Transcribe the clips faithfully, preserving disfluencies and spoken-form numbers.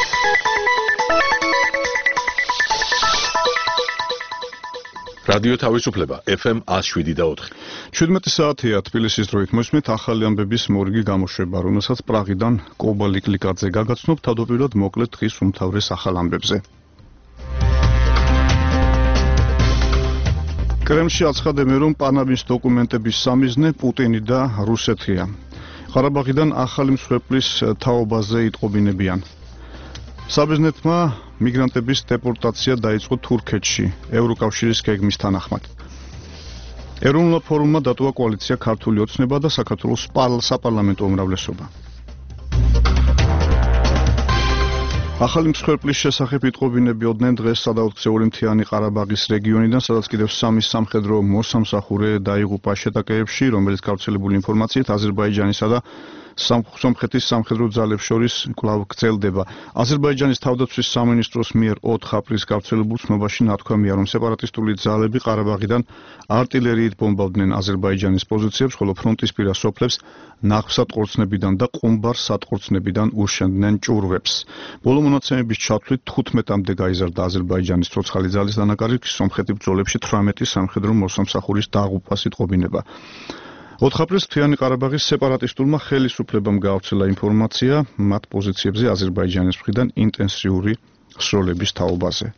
რადიო თავისუფლება ეფ ემ one oh seven და four. შვიდმეტი საათია თბილისის დროით მოსმით ახალი ამბების მორიგი გამოშვება, რომელსაც პრაღიდან კობა ლიკლიკაძე გაგაცნობ თავდაპირველად მოკლედ დღის უმთავრეს ახალ ამბებზე. კრემლში აცხადებენ, რომ პანამის დოკუმენტების სამიზნე პუტინი და რუსეთია. ყარაბაღიდან ახალი მსხვერპლის თაობაზე იტყობინებიან. საბერძნეთმა მიგრანტების დეპორტაცია დაიწყო თურქეთში, ევროკავშირის გეგმის თანახმად. ეროვნულ ფორუმმა დატოვა კოალიცია ქართული ოცნება და საქართველოს საპარლამენტო უმრავლესობა. ახალი მსხვერპლის შესახებ იტყობინებიოდნენ დღეს სადაოთხსეული მთიანი ყარაბაღის რეგიონიდან, სადაც კიდევ სამი სამხედრო მოსამსახურე დაიღუპა შეტაკეებში, რომელიც გავრცელებული ინფორმაციით აზერბაიჯანისა და სომხეთის სამხედრო ძალებს შორის კვლავ გრძელდება. აზერბაიჯანის თავდაცვის სამინისტროს მიერ ოთხ აპრილს გავრცელებულ ცნობაში ნათქვამია, რომ სეპარატისტული ძალები ყარაბაღიდან არტილერიით ბომბავდნენ აზერბაიჯანის პოზიციებს, ხოლო ფრონტისპირა სოფლებს ნახვსატყორცნებიდან და ყუმბარ სატყორცნებიდან უშენდნენ ჭურვებს. ბოლო მონაცემების ჩათვლით თხუთმეტამდე გაიზარდა აზერბაიჯანის ცოცხალი ძალის დანაკარგი, სომხეთის ბრძოლებში თვრამეტი სამხედრო მოსამსახურის დაღუპვას იტყობინება. ოთხ აპრილს მთიანი ყარაბაღის სეპარატისტულმა ხელისუფლებამ გაავრცელა ინფორმაცია მათ პოზიციებზე აზერბაიჯანის მხრიდან ინტენსიური სროლების თაობაზე.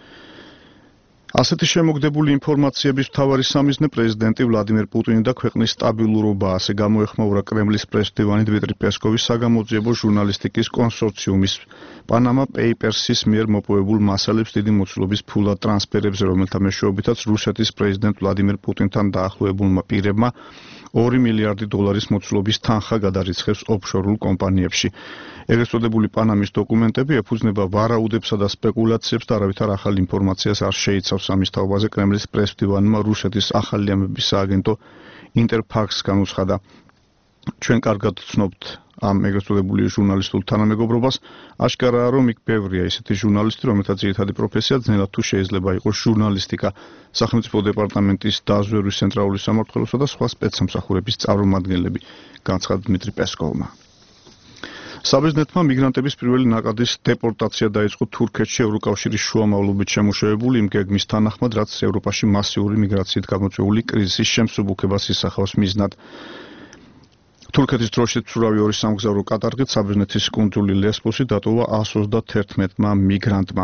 ასეთი შემოგდებული ინფორმაციების მთავარი სამიზნე პრეზიდენტი ვლადიმერ პუტინი და ქვეყნის სტაბილურობა, ასე გამოეხმაურა კრემლის პრესდივანი დმიტრი პესკოვის საგამოძიებო ჟურნალისტიკის კონსორციუმის პანამა პეიპერსის მიერ მოპოვებულ მასალებს დიდი მოცულობის ფულად ტრანსფერებზე, რომელთა მეშვეობითაც რუსეთის პრეზიდენტ ვლადიმერ პუტინთან დაახლოებულმა პირებმა ორი მილიარდი დოლარის მოცულობის თანხა გადარიცხეს ოფშორულ კომპანიებში. ეგრეთ წოდებული პანამის დოკუმენტები ეფუძნება ვარაუდებსა და სპეკულაციებს და არავითარ ახალ ინფორმაციას არ შეიცავს ამის თაობაზე კრემლის პრესდივანმა რუსეთის ახალი ამბების სააგენტო ინტერფაქს განუცხადა. ჩვენ კარგად ვცნობთ ამ ეგრეთ წოდებული ჟურნალისტულ თანამეგობრობას, აშკარაა, რომ იქ ბევრია ისეთი ჟურნალისტი, რომელთა ძირითადი პროფესია ძნელად თუ შეიძლება იყოს ჟურნალისტიკა, სახელმწიფო დეპარტამენტის დაზვერვის ცენტრალური სამმართველოსა და სხვა სპეცსამსახურების წარმომადგენლები, განცხადა დმიტრი პესკოვმა. საბერძნეთმა მიგრანტების პირველი ნაკადის დეპორტაცია დაიწყო თურქეთში ევროკავშირის შუამავლობით შემუშავებული იმ გეგმის თანახმად, რაც ევროპაში მასიური მიგრაციით გამოწვეული კრიზისის შემსუბუქებას ისახავს მიზნად. თურქეთის დროშით ცურავი ორი სამგზავრო კატარღით საბერძნეთის კუნძული ლესბოსი დატოვა one hundred thirteen მიგრანტმა.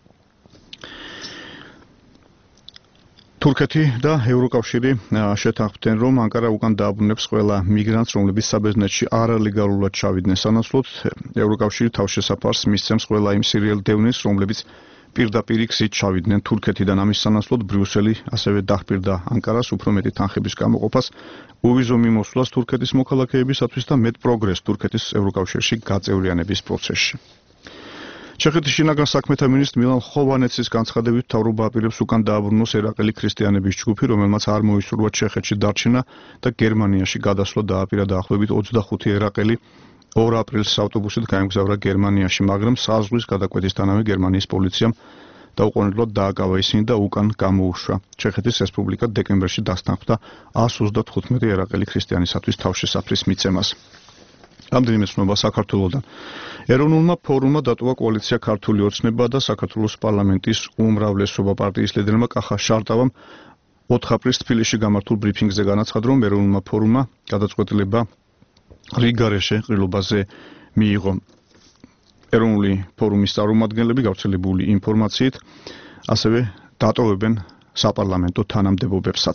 თურქეთი და ევროკავშირი შეთანხმდნენ, რომ ანკარა უკან დააბრუნებს ყველა მიგრანტს, რომლებიც საბერძნეთში არალეგალურად ჩავიდნენ სანაცვლოდ. ევროკავშირი თავშესაფარს მისცემს ყველა იმ სირიელ დევნილს, რომლებიც პირდაპირ გზით ჩავიდნენ თურქეთიდან. ამის სანაცვლოდ ბრიუსელი ასევე დახპირდა ანკარას უფრო მეტი თანხების გამოყოფას, უვიზო მიმოსვლას თურქეთის მოქალაქეებისათვის და მეტ პროგრესს თურქეთის ევროკავშირში გაწევრიანების პროცესში. ჩეხეთის შინაგან საქმეთა მინისტრ მილან ხოვანეცის განცხადებით მთავრობა აპირებს უკან დააბრუნოს ერაყელი ქრისტიანების ჯგუფი, რომელმაც არ მოისურვა ჩეხეთში დარჩენა და გერმანიაში გადასვლა დააპირა დაახლოებით ოცდახუთი ერაყელი ორ აპრილს ავტობუსით გაემგზავრა გერმანიაში, მაგრამ საზღვრის გადაკვეთისთანავე გერმანიის პოლიციამ დაუყოვნებლად დააკავა ისინი და უკან გამოუშვა. ჩეხეთის რესპუბლიკა დეკემბერში დასთანხმდა one hundred thirteen ერაყელი ქრისტიანისათვის თავშესაფრის მიცემას. რამდენიმე ცნობა საქართველოსდან. ეროვნულმა ფორუმმა დატოვა კოალიცია ქართული ოცნება და საქართველოს პარლამენტის უმრავლესობა. პარტიის ლიდერმა კახა შარტავამ ოთხ აპრილს თბილისში გამართულ ბრიფინგზე განაცხადა, რომ ეროვნულმა ფორუმმა გადაწყვეტილება რიგარეშე ყრილობაზე მიიღო. ეროვნული ფორუმის წარმომადგენლები გავრცელებული ინფორმაციით ასევე დატოვებენ საპარლამენტო თანამდებობებსაც.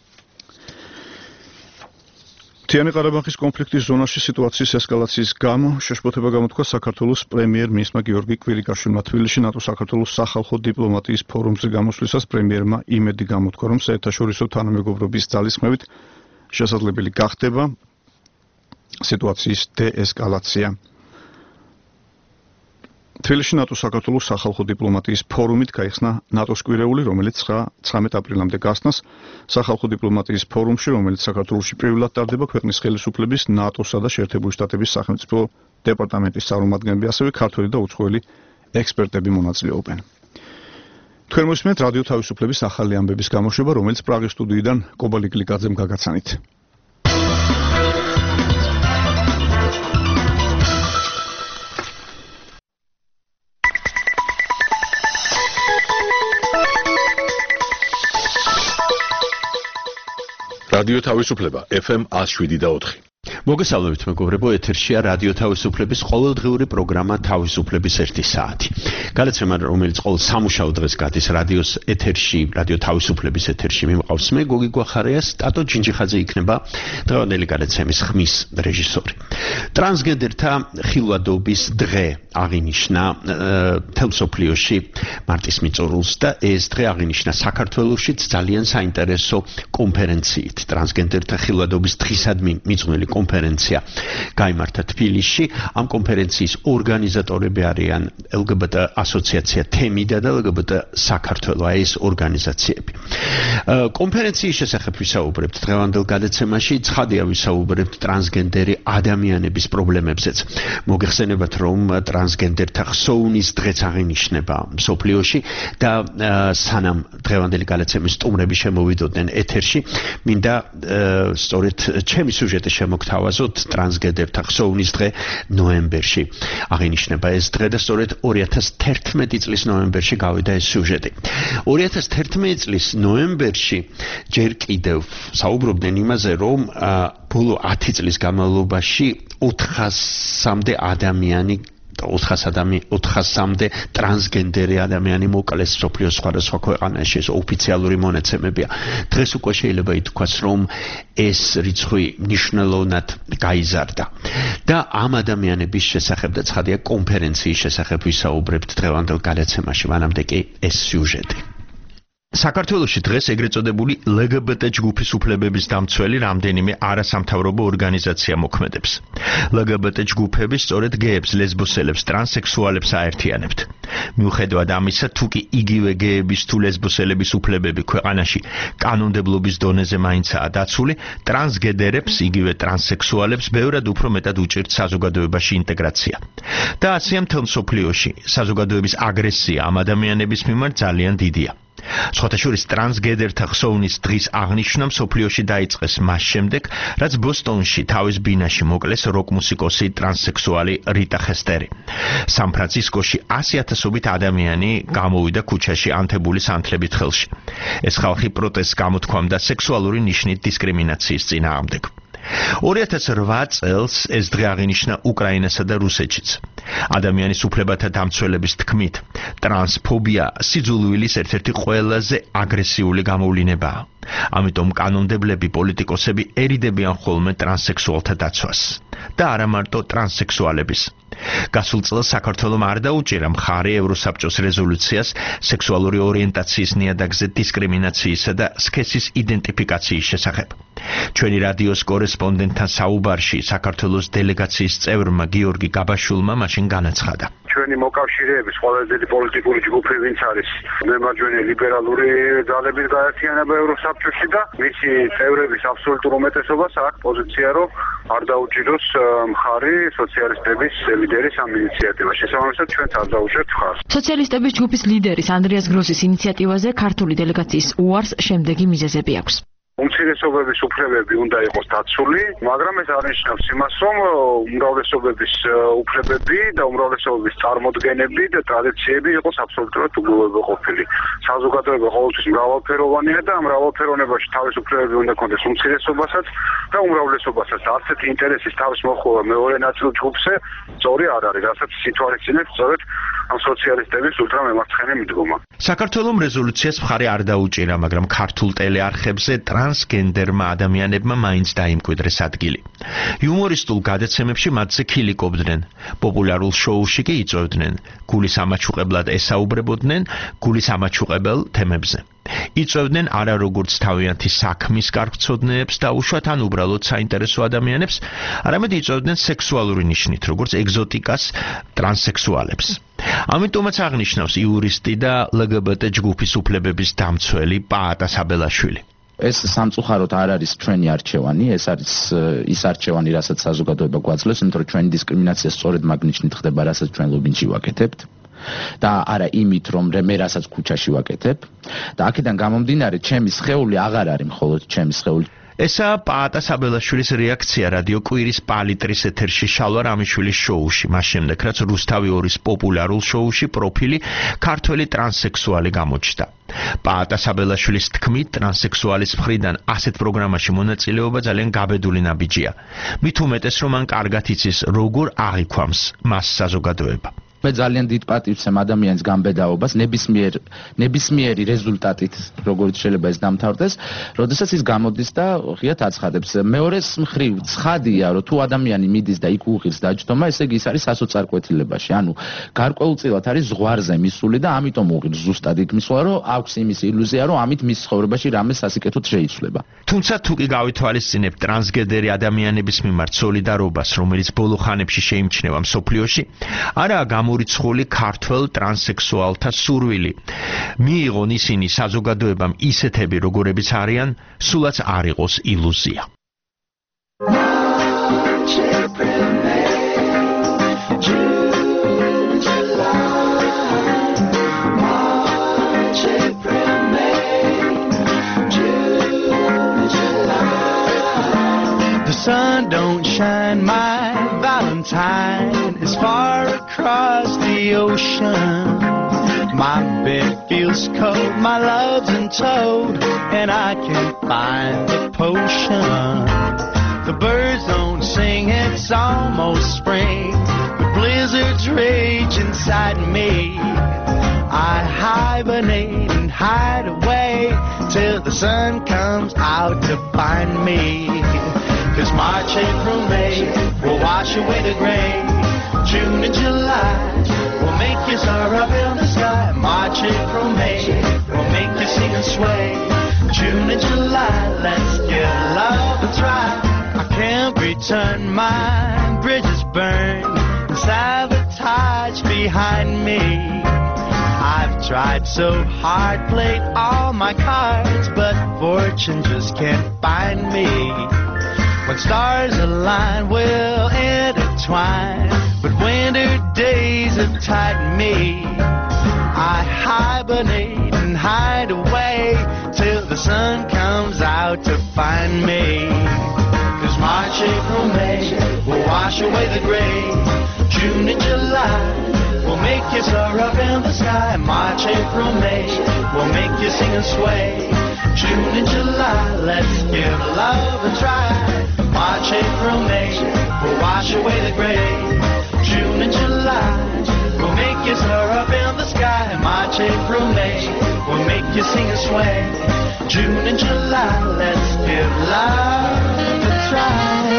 მთიანი ყარაბაღის კონფლიქტის ზონაში სიტუაციის ესკალაციის გამო შეშფოთება გამოთქვა საქართველოს პრემიერ-მინისტრმა გიორგი კვირიკაშვილმა. თბილისში ნატო-საქართველოს სახალხო დიპლომატიის ფორუმზე გამოსვლისას პრემიერმა იმედი გამოთქვა, რომ საერთაშორისო თანამეგობრობის ძალისხმევით შესაძლებელი გახდება სიტუაციის დეესკალაცია. თბილისში ნატო-საქართველოს სახალხო დიპლომატიის ფორუმით გაიხსნა ნატოს კვირეული, რომელიც ცხრამეტ აპრილამდე გასცნას. სახალხო დიპლომატიის ფორუმში, რომელიც საქართველოში პირველად ტარდება, ქვეყნის ხელისუფლების, ნატოსა და შეერთებული შტატების სახელმწიფო დეპარტამენტის წარმომადგენლები, ასევე ქართველი და უცხოელი ექსპერტები მონაწილეობენ. თქვენ მოსმენთ რადიო თავისუფლების ახალი ამბების გამოშვება, რომელიც პრაღის სტუდიიდან კობა ლიკლიკაძემ გაგაცანით. რადიო თავისუფლება F M one oh seven და four. მოგესალმებით მეგობრებო, ეთერშია რადიო თავისუფლების ყოველდღიური პროგრამა თავისუფლების ერთი საათი. გადაცემა, რომელიც ყოველ სამუშაო დღეს გადის რადიოს ეთერში, რადიო თავისუფლების ეთერში მიმყავს მე გოგი გვახარია, სტატო ჯინჯიხაძე იქნება დღევანდელი გადაცემის ხმის რეჟისორი. ტრანსგენდერთა ხილვადობის დღე აღინიშნა მთელ მსოფლიოში მარტის მიწურულს და ეს დღე აღინიშნა საქართველოშიც ძალიან საინტერესო კონფერენციით. ტრანსგენდერთა ხილვადობის დღისადმი მიძღვნილი კონფერენცია გაიმართა თბილისში. ამ კონფერენციის ორგანიზატორები არიან L G B T ასოციაცია თემიდა და L G B T საქართველო, ეს ორგანიზაციები. კონფერენციის შესახებ ვისაუბრებთ დღევანდელ გადაცემაში, ცხადია ვისაუბრებთ ტრანსგენდერი ადამიანების პრობლემებზეც. მოგეხსენებათ, რომ ტრანსგენდერთა ხსოვნის დღეც აღინიშნება მსოფლიოში და სანამ დღევანდელი გადაცემის სტუმრები შემოვიდოდნენ ეთერში, მინდა სწორედ ჩემი სიუჟეტი შემოგთავაზოთ. ტრანსგენდერთა ხსოვნის დღე ნოემბერში აღინიშნება ეს დღე და სწორედ ორი ათას თერთმეტი წლის ნოემბერში გავიდა ეს სიუჟეტი. ორი ათას თერთმეტი წლის ნოემბერში ჯერ კიდევ საუბრობდნენ იმაზე, რომ ბოლო ათი წლის განმავლობაში ოთხასამდე ადამიანი ოთხასამდე ტრანსგენდერი ადამიანი მოკლეს მსოფლიოს სხვადასხვა ქვეყანაში, ეს ოფიციალური მონაცემებია. დღეს უკვე შეიძლება ითქვას, რომ ეს რიცხვი მნიშვნელოვნად გაიზარდა. და ამ ადამიანების შესახებ და ცხადია კონფერენციის შესახებ ვისაუბრებთ დღევანდელ გადაცემაში, მანამდე კი ეს სიუჟეტი. საქართველოში დღეს ეგრეთ წოდებული L G B T ჯგუფის უფლებების დამცველი რამდენიმე არასამთავრობო ორგანიზაცია მოქმედებს. L G B T ჯგუფები სწორედ გეებს, ლესბოსელებს, ტრანსექსუალებს აერთიანებთ. მიუხედავად ამისა, თუკი იგივე გეების თუ ლესბოსელების უფლებები ქვეყანაში კანონმდებლობის დონეზე მაინცაა დაცული, ტრანსგენდერებს, იგივე ტრანსექსუალებს ბევრად უფრო მეტად უჭირთ საზოგადოებაში ინტეგრაცია. და ასეა მთელ მსოფლიოში საზოგადოების აგრესია ამ ადამიანების მიმართ ძალიან დიდია. სხვათა შორის ტრანსგენდერთა ხსოვნის დღის აღნიშვნა მსოფლიოში დაიწყეს მას შემდეგ, რაც ბოსტონში თავის ბინაში მოკლეს როკ-მუსიკოსი ტრანსექსუალი რიტა ხესტერი. სან-ფრანცისკოში ასი ათასობით ადამიანი გამოვიდა ქუჩაში ანთებული სანთლებით ხელში. ეს ხალხი პროტესტს გამოთქვამდა სექსუალური ნიშნით დისკრიმინაციის წინააღმდეგ. ორი ათას რვა წელს ეს დღე აღინიშნა უკრაინასა და რუსეთშიც. ადამიანის უფლებათა დამცველების თქმით, ტრანსფობია სიძულვილის ერთ-ერთი ყველაზე აგრესიული გამოვლინებაა. ამიტომ კანონმდებლები, პოლიტიკოსები ერიდებიან ხოლმე ტრანსექსუალთა დაცვას და არა მარტო ტრანსექსუალების. გასულ წელს საქართველომ არ დაუჭირა მხარი ევროსაბჭოს რეზოლუციას სექსუალური ორიენტაციის ნიადაგზე დისკრიმინაციისა და სქესის იდენტიფიკაციის შესახებ. ჩვენი რადიოს კორესპონდენტთან საუბარში საქართველოს დელეგაციის წევრმა გიორგი გაბაშულმა მაშინ განაცხადა. ჩვენი მოკავშირეების ყველაზე დიდი პოლიტიკური ჯგუფი ვინც არის მემარჯვენე ლიბერალური ძალების გაერთიანება ევროსაბჭოში და მისი წევრების აბსოლუტურ უმეტესობას აქვს პოზიცია, რომ არ დაუჭიროს მხარი სოციალისტების ლიდერის ამ ინიციატივას. შესაბამისად, ჩვენც არ დაუჭერთ მხარს. სოციალისტების ჯგუფის ლიდერის ანდრიას გროსის ინიციატივაზე ქართული დელეგაციის უარს შემდეგი მიზეზები აქვს. უმცირესობების უფლებები უნდა იყოს დაცული, მაგრამ ეს არნიშნავს იმას, რომ უმრავლესობების უფლებები და უმრავლესობების წარმოდგენები და ტრადიციები იყოს აბსოლუტურად უგულებაყოფილი. საზოგადოება ყოველთვის მრავალფეროვანია და ამ მრავალფეროვნებაში თავის უფლებები უნდა კონდეს უმცირესობასაც და უმრავლესობასაც. არც ერთი ინტერესის თავის მოხმობა მეორე ნაწილ ჯგუფზე სწორი არ არის, რასაც სიტუაციებს სწორედ ამ სოციალისტების ულტრამემარცხენე მიდგომა. საქართველოს რეზოლუციას მხარი არ დაუჭირა, მაგრამ ქართულ ტელეარხებზე ტრანსგენდერმა ადამიანებმა მაინც დაიმკვიდრეს ადგილი. იუმორისტულ გადაცემებში მათზე ქილიკობდნენ, პოპულარულ შოუში კი იწვევდნენ, გულის ამაჩუყებლად ესაუბრებოდნენ გულის ამაჩუყებელ თემებზე. იწვევდნენ არა როგორც თავიანთი საქმის კარგცოდნეებს და უშუალოდ ან უბრალოდ საინტერესო ადამიანებს, არამედ იწვევდნენ სექსუალური ნიშნით, როგორც ეგზოტიკას ტრანსექსუალებს. ამიტომაც აღნიშნავს იურისტი და L G B T ჯგუფის უფლებების დამცველი პაატა საბელაშვილი. ეს სამწუხაროდ არ არის ჩვენი არჩევანი, ეს არის ის არჩევანი, რასაც საზოგადოება გვაძლევს, იმიტომ რომ ჩვენი დისკრიმინაცია სწორედ მაგ ნიშნით ხდება, რასაც ჩვენ ლობინში ვაკეთებთ. და არა იმით, რომ მე რასაც ქუჩაში ვაკეთებ. და აქედან გამომდინარე, ჩემი სხეული აღარ არის მხოლოდ ჩემი სხეული. ესაა პაატა საბელაშვილის რეაქცია რადიო კვირის პალიტრის ეთერში შალვა რამიშვილის შოუში, მას შემდეგ რაც რუსთავი ორის პოპულარულ შოუში პროფილი ქართველი ტრანსექსუალი გამოჩნდა. პაატა საბელაშვილის თქმით, ტრანსექსუალის მხრიდან ასეთ პროგრამაში მონაწილეობა ძალიან გაბედული ნაბიჯია. მით უმეტეს, რომ მან კარგად იცის, როგორ აღიქვამს მას საზოგადოება. მე ძალიან დიდ პატივს ვცემ ადამიანის გამბედაობას ნებისმიერ ნებისმიერი რეზულტატით, როგორც შეიძლება ეს დამთავრდეს, როდესაც ის გამოდის და ღიად აცხადებს. მეორეს მხრივ ცხადია, რომ თუ ადამიანი მიდის და იქ უღირს დაჯდომა, ესე იგი ის არის სასოწარკვეთილებაში. ანუ გარკვეულწილად არის ზღვარზე მისული და ამიტომ უღირს ზუსტად იქ მისვლა, რომ აქვს იმის ილუზია, რომ ამით მის ცხოვრებაში რამე სასიკეთოდ შეიცვლება. თუმცა თუ კი გავითვალისწინებთ ტრანსგენდერი ადამიანების მიმართ სოლიდარობას, რომელიც ბოლო ხანებში შეიმჩნევა მსოფლიოში, არაა გამორიცხული ქართველ ტრანსექსუალთა სურვილი. მიიღონ ისინი საზოგადოებამ ისეთები, როგორებიც არიან, სულაც არ იყოს ილუზია. The sun don't shine, my Valentine is far across the ocean. My bed feels cold, my love's in toad, and I can't find the potion. The birds don't sing, it's almost spring. The blizzards rage inside me. I hibernate and hide away till the sun comes out to find me. 'Cause March, April, May will wash away the gray. June and July will make you soar up in the sky. March, April, May will make you sing and sway. June and July, let's give love a try. I can't return, my bridges burn, sabotage behind me. I've tried so hard, played all my cards, but fortune just can't find me. When stars align, we'll intertwine, but winter days have tightened me. I hibernate and hide away till the sun comes out to find me. 'Cause March, April, May will wash away the gray. June and July will make you soar up in the sky. March, April, May will make you sing and sway. June and July, let's give love a try. March, April, May will wash away the gray. June and July will make you soar up in the sky. March, April, May will make you sing and sway. June and July, let's give love a try.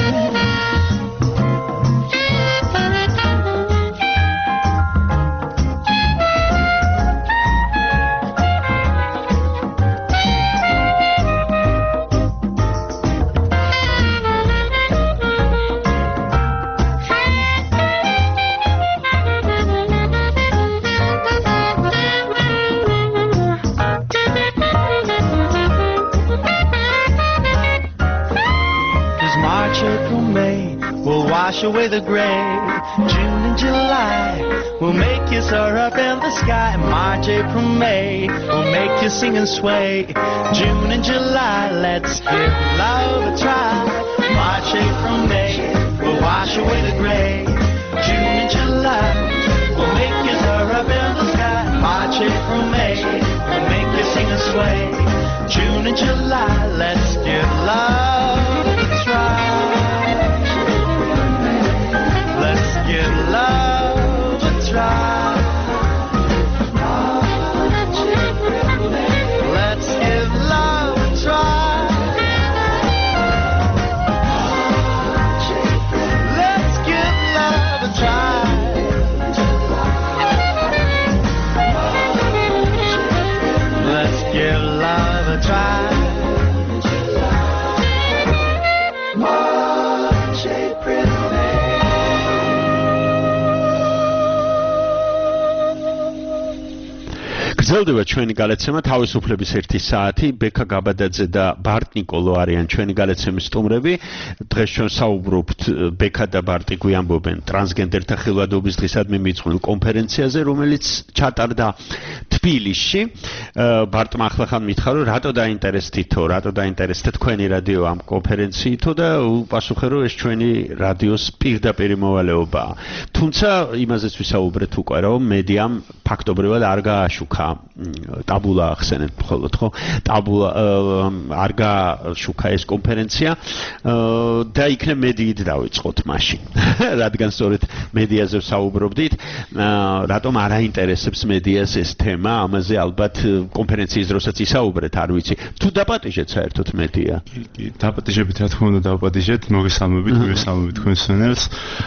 Wash away the gray. June and July will make you soar up in the sky. March, April, May will make you sing and sway. June and July, let's give love a try. March, April, May will wash away the gray. June and July will make you soar up in the sky. March, April, May will make you sing and sway. June and July, let's give love a try. Give love a try. Let's give love a try. Let's give love a try. Let's give love a try. გრძელდება ჩვენი გალაცემა თავისუფლების ერთი საათი. ბექა გაბადაძე და ბარტ ნიკოლო არიან ჩვენი გალაცემის სტუმრები. დღეს ჩვენ საუბრობთ ბექა და ბარტი გვიამბობენ ტრანსგენდერთა ხილვადობის დღისადმი მიძღვნილ კონფერენციაზე, რომელიც ჩატარდა თბილისში ბარტმა ახლახან მითხრა რომ რატო დაინტერესდითო რატო დაინტერესდა თქვენი რადიო ამ კონფერენციითო და უპასუხე რომ ეს ჩვენი რადიოს პირდაპირი მოვალეობაა თუმცა იმაზეც ვისაუბრეთ უკვე რომ მედიამ ფაქტობრივად არ გააშუქა ტაბულა ახსენეთ მხოლოდ ხო ტაბულა არ გააშუქა ეს კონფერენცია და იქნებ მედიით დავიწყოთ მაშინ რადგან სწორედ მედიაზე ვსაუბრობდით რატომ არ აინტერესებს მედიას ეს თემა ამაზე ალბათ კონფერენციის დროსაც ისაუბრეთ არ ვიცი თუ დაპატიჟეთ საერთოდ მედია კი დაპატიჟებით რა თქმა უნდა დაპატიჟეთ მოგესალმებით მოგესალმებით თქვენს სვენელს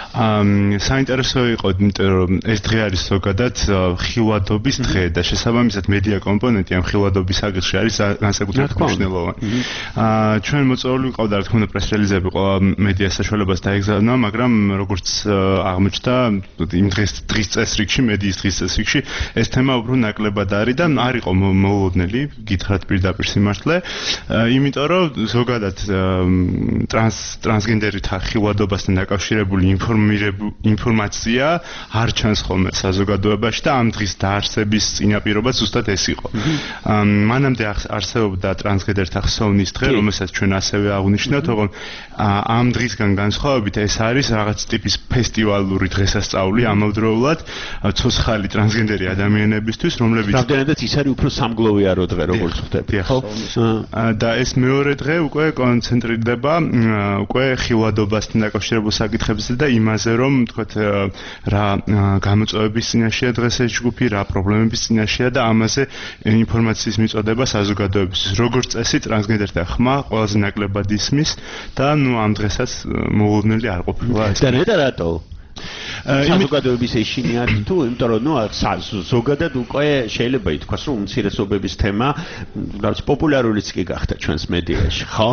საინტერესო იყო იმიტომ რომ ეს დღე არის ზოგადად ხილვადობის დღე და შესაბამისად მედია კომპონენტი ამ ხილვადობის საკითხში არის განსაკუთრებით მნიშვნელოვანი ჩვენ მოწვეული ვიყავდა რა თქმა უნდა პრეს-რელიზები ყველა მედიას საშუალებას დაეგზავნა მაგრამ როგორც აღმოჩნდა იმ დღეს დღის წესრიგში მედიის დღის წესრიგში ეს თემა უფრო ნაკლებად არის და არ იყო მოულოდნელი გითხრათ პირდაპირ სიმართლე იმიტომ რომ ზოგადად ტრანს ტრანსგენდერთა ხილვადობასთან დაკავშირებული ინფორმაცია არ ჩანს ხოლმე საზოგადოებაში და ამ დღის დაარსების წინაპირობა ზუსტად ეს იყო მანამდე არსებობდა ტრანსგენდერთა ხსოვნის დღე რომელსაც ჩვენ ასევე აღვნიშნავთ თორემ ამ დღისგან განსხვავებით ეს არის რაღაც ტიპის ფესტივალური დღესასწაული ამავდროულად ცოცხალი ტრანსგენდერი ადამიანებისთვის რომლებიც რამდენადაც ის არის უფრო სამგლოვიარო დღე როგორც ხვდები ხო და ეს მეორე დღე უკვე კონცენტრირდება უკვე ხილვადობასთან დაკავშირებულ საკითხებზე და იმაზე რომ თქვათ რა გამოწვევების წინაშეა დღეს ეს ჯგუფი რა პრობლემების წინაშეა და ამაზე ინფორმაციის მიწოდება საზოგადოებისთვის როგორც წესი ტრანსგენდერთა ხმა ყველაზე ნაკლებად ისმის და ნუ ამ დღესაც მოულოდნელი არ ყოფილა და ნეტა რატო საზოგადოების ეშინი არის თუ იმიტომ რომ ნუ ზოგადად უკვე შეიძლება ითქვას რომ უმცირესობების თემა რაც პოპულარულიც კი გახდა ჩვენს მედიაში ხო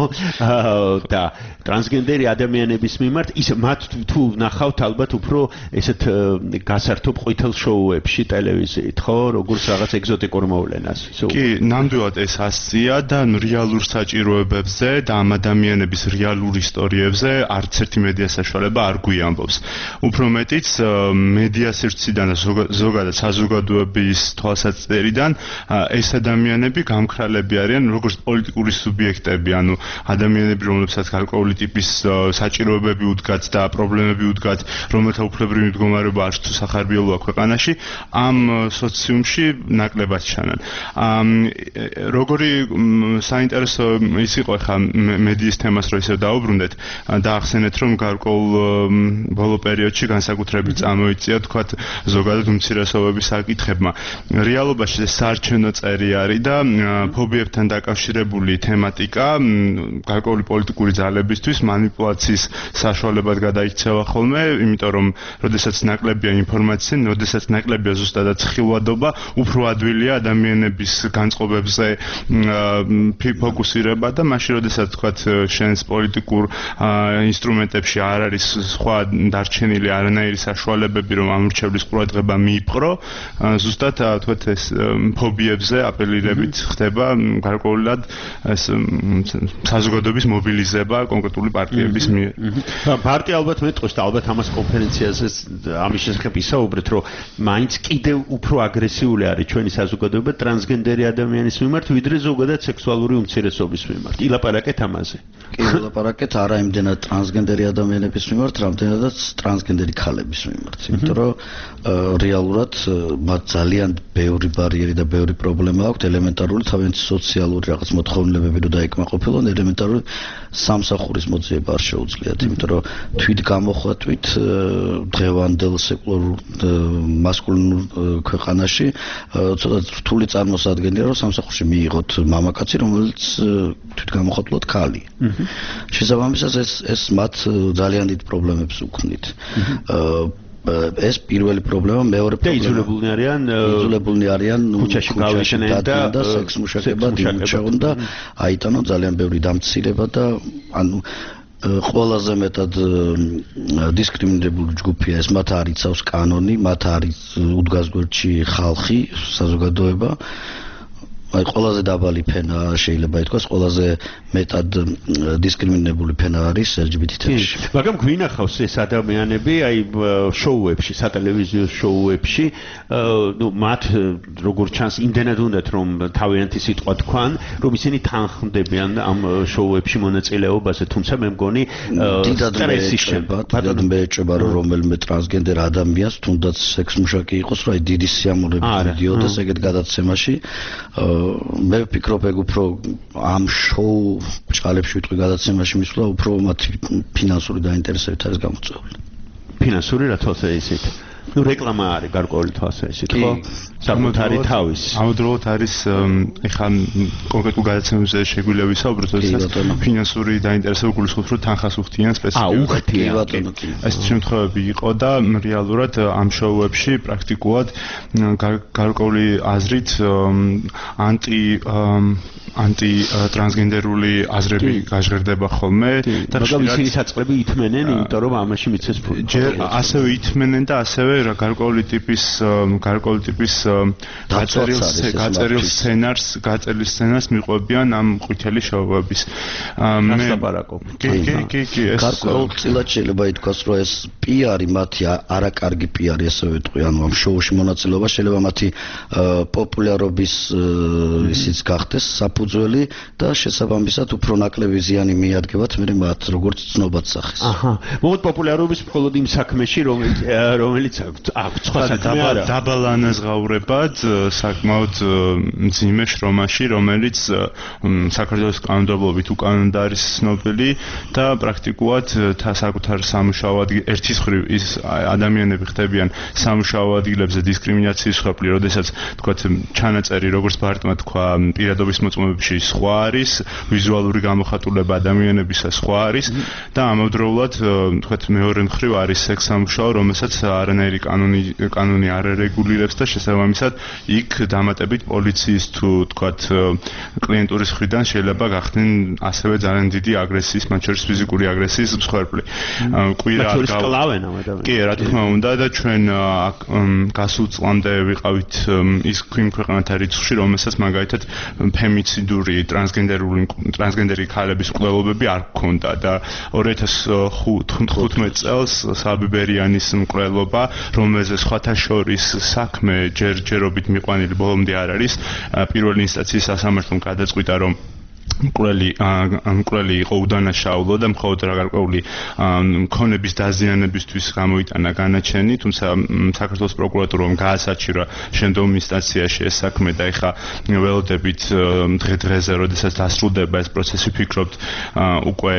და ტრანსგენდერი ადამიანების მიმართ ის მათ თუ ნახავთ ალბათ უფრო ესეთ გასართობ ყვითელ შოუებში ტელევიზიით ხო როგორც რაღაც ეგზოტიკურ მოვლენას კი ნამდვილად ეს ასწია და რეალურ საჭიროებებზე და ამ ადამიანების რეალურ ისტორიებზე არც ერთი მედია საშუალება არ გვიამბობს უფრო მეტიც მედია სივრციდან და ზოგადად საზოგადოების თვალსაჩინოდან ეს ადამიანები გამქრალები არიან როგორც პოლიტიკური სუბიექტები, ანუ ადამიანები, რომლებსაც გარკვეული ტიპის საჭიროებები უდგათ და პრობლემები უდგათ, რომელთა უფლებრივი მდგომარეობა არც თუ სახარბიელოა ქვეყანაში, ამ სოციუმში ნაკლებად ჩანან. როგორი საინტერესო ის იყო ხა მედიის თემას რო ისე დაუბრუნდეთ და ახსენეთ რომ გარკვეულ ბოლო პერიოდში განსაკუთრებით წამოიწია თქვათ ზოგადად უმცირესობების საკითხებმა. რეალობაში ეს საარჩევნო წერი არის და ფობიებთან დაკავშირებული თემატიკა გარკვეული პოლიტიკური ძალებისთვის манипуляციის საშუალებად გადაიქცევა ხოლმე, იმიტომ რომ როდესაც ნაკლებია ინფორმაცია, როდესაც ნაკლებია ზუსტადად ხილვადობა, უფრო ადვილია ადამიანების განწყობებზე ფოკუსირება და მაშინ როდესაც თქვათ შენს პოლიტიკურ ინსტრუმენტებში არ არის სხვა დარჩენილი არანაირი საშუალებები რომ ამორჩევლის ყურადღება მიიპყრო, ზუსტად თქვათ ეს ფობიებზე აპელირებით ხდება გარკვეულად ეს საზოგადოების მობილიზება კონკრეტული პარტიების მიერ. პარტია ალბათ მეტყვის და ალბათ ამას კონფერენციაზე ამის შესახებ ისაუბრეთ, რომ მაინც კიდევ უფრო აგრესიული არის ჩვენი საზოგადოება ტრანსგენდერი ადამიანის მიმართ, ვიდრე ზოგადად სექსუალური უმცირესობის მიმართ. ილაპარაკეთ ამაზე. კი, ილაპარაკეთ არა იმდენად ტრანსგენდერი ადამიანების მიმართ, რამდენადაც ტრანსგენდერი ქალების მიმართ. იმიტომ რომ რეალურად მათ ძალიან ბევრი ბარიერი და ბევრი პრობლემა აქვთ ელემენტარული თავიანთი სოციალური რაღაც მოთხოვნილებები რო დაიკმაყოფილონ, ელემენტარული სამსახურის მოძიება არ შეუძლიათ, იმიტომ რომ თვით გამოხვატვით დღევანდელ სეკულარულ მასკულინურ ქვეყანაში ცოტა რთული წარმოსადგენია, რომ სამსახურში მიიღოთ მამაკაცი, რომელიც თვით გამოხვატულად ქალი. შესაბამისად ეს ეს მათ ძალიან დიდ პრობლემებს უქმნით. ეს პირველი პრობლემა, მეორე პრობლემა იძულებულნი არიან იძულებულნი არიან ქუჩაში გავიშვნენ და სექს მუშაკება დიმუშაონ და აიტანონ ძალიან ბევრი დამცირება და ანუ ყველაზე მეტად დისკრიმინირებული ჯგუფია ეს, მათ არ იცავს კანონი, მათ არის უდგას გვერდში ხალხი, საზოგადოება. აი ყველაზე დაბალი ფენა შეიძლება ითქვას, ყველაზე მეტად დისკრიმინებული ფენა არის ელ ჯი ბი თი თემში. მაგრამ გვინახავს ეს ადამიანები აი შოუებში, სატელევიზიო შოუებში, ნუ მათ როგორ ჩანს იმდენად უნდათ რომ თავიანთი სიტყვა თქვან, რომ ისინი თანხმდებიან ამ შოუებში მონაწილეობაზე, თუმცა მე მგონი სტრესი ბატონო მე ეჭება რომ რომელიმე ტრანსგენდერ ადამიანს თუნდაც სექსმუშაკი იყოს, რა დიდი სიამოვნებით მიდიოდეს ეგეთ გადაცემაში. მე ვფიქრობ ეგ უფრო ამ შოუ ჭალებში ვიტყვი გადაცემაში მისვლა უფრო მათი ფინანსური დაინტერესებით არის გამოწვეული. ფინანსური რა თვალსა ისეთ? ნუ რეკლამა არის გარკვეული თვალსაზრისით, ხო? საკუთარი თავის. ამავდროულად არის ეხლა კონკრეტულ გადაცემებზე შეგვიძლია ვისაუბროთ, როდესაც ფინანსური დაინტერესება გულისხმობს, რომ თანხას უხდიან სპეციფიკურად. აუხდიან. ეს შემთხვევები იყო და რეალურად ამ შოუებში პრაქტიკულად გარკვეული აზრით ანტი ანტი ტრანსგენდერული აზრები გაჟღერდება ხოლმე და მაგრამ ისინი საწყლები ითმენენ, იმიტომ რომ ამაში მიცეს ფული. ჯერ ასევე ითმენენ და ასევე გარკვეული ტიპის გარკვეული ტიპის გაწერილ გაწერილ სცენარს, გაწერილ სცენარს მიყვებიან ამ ყვითელი შოუების. მე ლაპარაკობ. კი, კი, კი, კი, ეს გარკვეულწილად შეიძლება ითქვას, რომ ეს პიარი მათი არაკარგი პიარი ასე ვიტყვი, ანუ ამ შოუში მონაწილეობა შეიძლება მათი პოპულარობის ისიც გახდეს საფუძველი და შესაბამისად უფრო ნაკლები ზიანი მიადგებათ მე მათ როგორც ცნობად სახეს. აჰა. მოხდა პოპულარობის მხოლოდ იმ საქმეში, რომელიც რომელიც აქვს სხვა საქმე არა. დაბალ ანაზღაურებად საკმაოდ მძიმე შრომაში, რომელიც საქართველოს კანონმდებლობით უკანონოდ არის ცნობილი და პრაქტიკულად საკუთარ სამუშაო ადგილ ერთის მხრივ ის ადამიანები ხდებიან სამუშაო ადგილებზე დისკრიმინაციის ხვეპლი, როდესაც თქვათ ჩანაწერი როგორც ბარტმა თქვა პირადობის მოწმობებში სხვა არის, ვიზუალური გამოხატულება ადამიანებისა სხვა არის და ამავდროულად თქვათ მეორე მხრივ არის სექს სამუშაო, რომელსაც არანაირი კანონი კანონი არ რეგულირებს და შესაბამისად იქ დამატებით პოლიციის თუ თქვათ კლიენტურის მხრიდან შეიძლება გახდნენ ასევე ძალიან დიდი აგრესიის, მათ შორის ფიზიკური აგრესიის მსხვერპლი. კვირა კლავენ ამ ადამიანებს. კი, რა თქმა უნდა და ჩვენ გასულ წლამდე ვიყავით ის იმ ქვეყანათა რიცხვში, რომელსაც მაგალითად ფემიციდური ტრანსგენდერული ტრანსგენდერი ქალების მკვლელობები არ გქონდა და ორი ათას ხუთმეტ წელს საბიბერიანის მკვლელობა, რომელზე სხვათა შორის საქმე ჯერჯერობით მიყვანილი ბოლომდე არ არის, პირველი ინსტანციის სასამართლომ გადაწყვიტა, რომ მკვლელი მკვლელი იყო უდანაშაულო და მხოლოდ გარკვეული მქონების დაზიანებისთვის გამოიტანა განაჩენი, თუმცა საქართველოს პროკურატურამ გაასაჩირა შემდგომ ინსტანციაში ეს საქმე და ეხლა ველოდებით დღე-დღეზე, როდესაც დასრულდება ეს პროცესი, ვფიქრობთ უკვე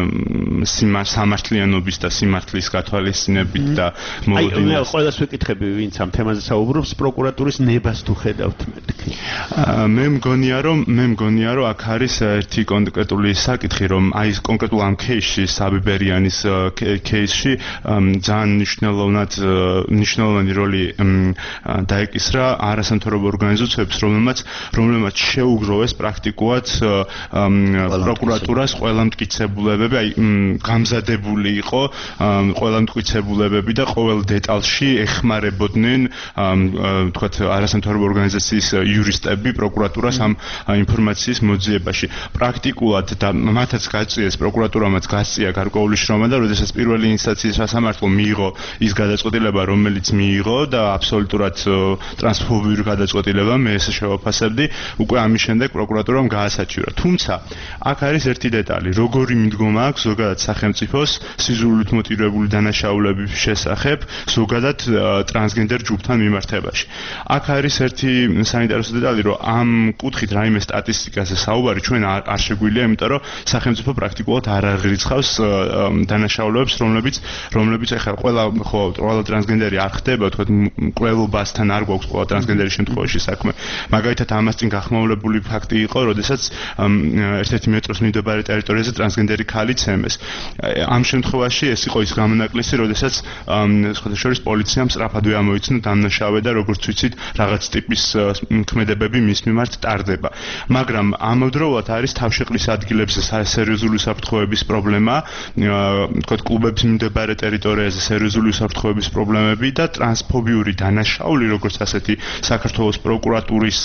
სამართლიანობის და სიმართლის გათვალისწინებით და მოლოდინას. აი, ყველას ვიკითხები, ვინც ამ თემაზე საუბრობს, პროკურატურის ნებას თუ ხედავთ მეთქი. მე მგონია, რომ მე მგონია, რომ აქ არის ერთი კონკრეტული საკითხი, რომ აი ეს კონკრეტულ ამ кейსში, საბიბერიანის кейსში ძალიან მნიშვნელოვნად მნიშვნელოვანი როლი დაეკისრა არასამთავრობო ორგანიზაციებს, რომელმაც რომელმაც შეუგროვეს პრაქტიკულად პროკურატურას ყველა მტკიცებულებები, აი გამზადებული იყო ყველა მტკიცებულებები და ყოველ დეტალში ეხმარებოდნენ თქვათ არასამთავრობო ორგანიზაციის იურისტები პროკურატურას ამ ინფორმაციის მოძიებაში. პრაქტიკულად და მათაც გაწიეს პროკურატურამაც გაწია გარკვეული შრომა და როდესაც პირველი ინსტანციის სასამართლო მიიღო ის გადაწყვეტილება, რომელიც მიიღო და აბსოლუტურად ტრანსფობიური გადაწყვეტილება, მე ესე შევაფასებდი, უკვე ამის შემდეგ პროკურატურამ გაასაჩივრა. თუმცა აქ არის ერთი დეტალი, როგორი მიდგომა აქვს ზოგადად სახელმწიფოს სიზულით მოტივირებული დანაშაულების შესახებ ზოგადად ტრანსგენდერ ჯგუფთან მიმართებაში. აქ არის ერთი საინტერესო დეტალი, რომ ამ კუთხით რაიმე სტატისტიკაზე საუბარი ჩვენ არ შეგვიძლია, იმიტომ რომ სახელმწიფო პრაქტიკულად არ აღრიცხავს დანაშაულებებს, რომლებიც რომლებიც ახლა ყველა ხო ყველა ტრანსგენდერი არ ხდება, თქვათ მკვლელობასთან არ გვაქვს ყველა ტრანსგენდერის შემთხვევაში საქმე. მაგალითად ამას წინ გახმაურებული ფაქტი იყო, როდესაც ერთ-ერთი მეტროს მიმდებარე ტერიტორიაზე ტრანსგენდერი ქალი ცემეს. ამ შემთხვევაში ეს იყო ის გამონაკლისი, როდესაც სხვათა შორის პოლიციამ სწრაფადვე ამოიცნა დამნაშავე და როგორც ვიცით, რაღაც ტიპის ქმედებები მის მიმართ ტარდება. მაგრამ ამავდროულად ნახევარად არის თავშეყრის ადგილებზე სერიოზული უსაფრთხოების პრობლემა, თქო კლუბების მიმდებარე ტერიტორიაზე სერიოზული უსაფრთხოების პრობლემები და ტრანსფობიური დანაშაული, როგორც ასეთი საქართველოს პროკურატურის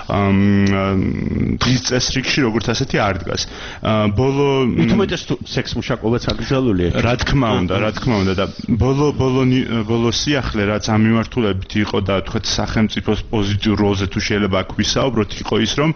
დღის წესრიგში როგორც ასეთი არ დგას. ბოლო თუმეტეს სექს მუშაკობაც აკრძალულია. რა თქმა უნდა, რა თქმა უნდა და ბოლო ბოლო ბოლო სიახლე რაც ამ მიმართულებით იყო და თქვათ სახელმწიფოს პოზიტიურ როლზე თუ შეიძლება აქ ვისაუბროთ, იყო ის რომ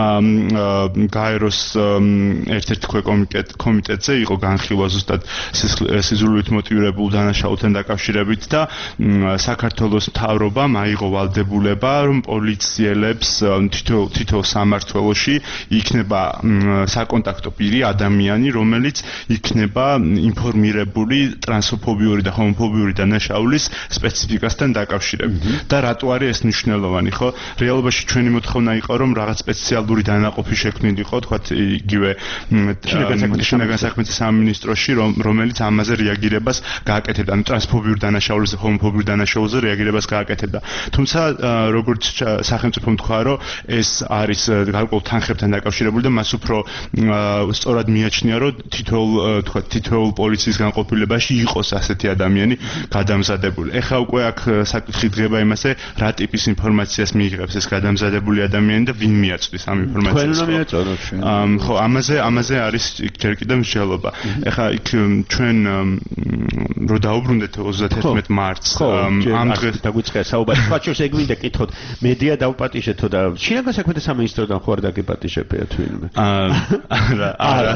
გაეროს ერთ-ერთ ქვე კომიტეტზე იყო განხილვა ზუსტად სიზულით მოტივირებულ დანაშაულთან დაკავშირებით და საქართველოს მთავრობამ აიღო ვალდებულება რომ პოლიციელებს თითოეულ თითოეულ სამმართველოში იქნება საკონტაქტო პირი ადამიანი, რომელიც იქნება ინფორმირებული ტრანსფობიური და ჰომოფობიური დანაშაულის სპეციფიკასთან დაკავშირებით. და რატო არის ეს მნიშვნელოვანი, ხო? რეალობაში ჩვენი მოთხოვნა იყო რომ რაღაც სპეციალური დანაყოფი შექმნილიყო, თქვათ იგივე შინაგან საქმეთა სამინისტროში, რომელიც ამაზე რეაგირებას გააკეთებდა, ანუ ტრანსფობიურ დანაშაულზე, ჰომოფობიურ დანაშაულზე რეაგირებას გააკეთებდა. თუმცა როგორც სახელმწიფო თქვა, რომ ეს არის გარკვეულ თანხებთან დაკავშირებული და მას უფრო სწორად მიაჩნია, რომ თითოეულ თქვათ თითოეულ პოლიციის განყოფილებაში იყოს ასეთი ადამიანი გადამზადებული. ეხლა უკვე აქ საკითხი დგება იმაზე, რა ტიპის ინფორმაციას მიიღებს ეს გადამზადებული ადამიანი და ვინ მიაწვდის ამ ინფორმაციას. ხო, ამაზე ამაზე არის ჯერ კიდევ მსჯელობა. ეხლა იქ ჩვენ რო დაუბრუნდეთ ოცდათერთმეტ მარტს ამ დღეს დაგვიწყია საუბარი. სხვა შორს ეგ მინდა კითხოთ, მედია დავპატიჟეთო და შინაგან საქმეთა სამინისტროდან ხო არ დაგეპატიჟებია თვინმე. არა, არა,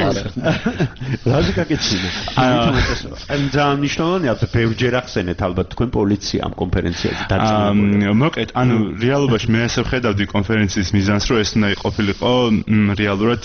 რაზე გაგეცინა? ამ ძალიან მნიშვნელოვანია, ბევრჯერ ახსენეთ ალბათ თქვენ პოლიცია ამ კონფერენციაზე დაწინაურდა. მოკეთ, ანუ რეალობაში მე ასე ვხედავდი კონფერენციის მიზანს, რომ ეს უნდა ყოფილიყო რეალურად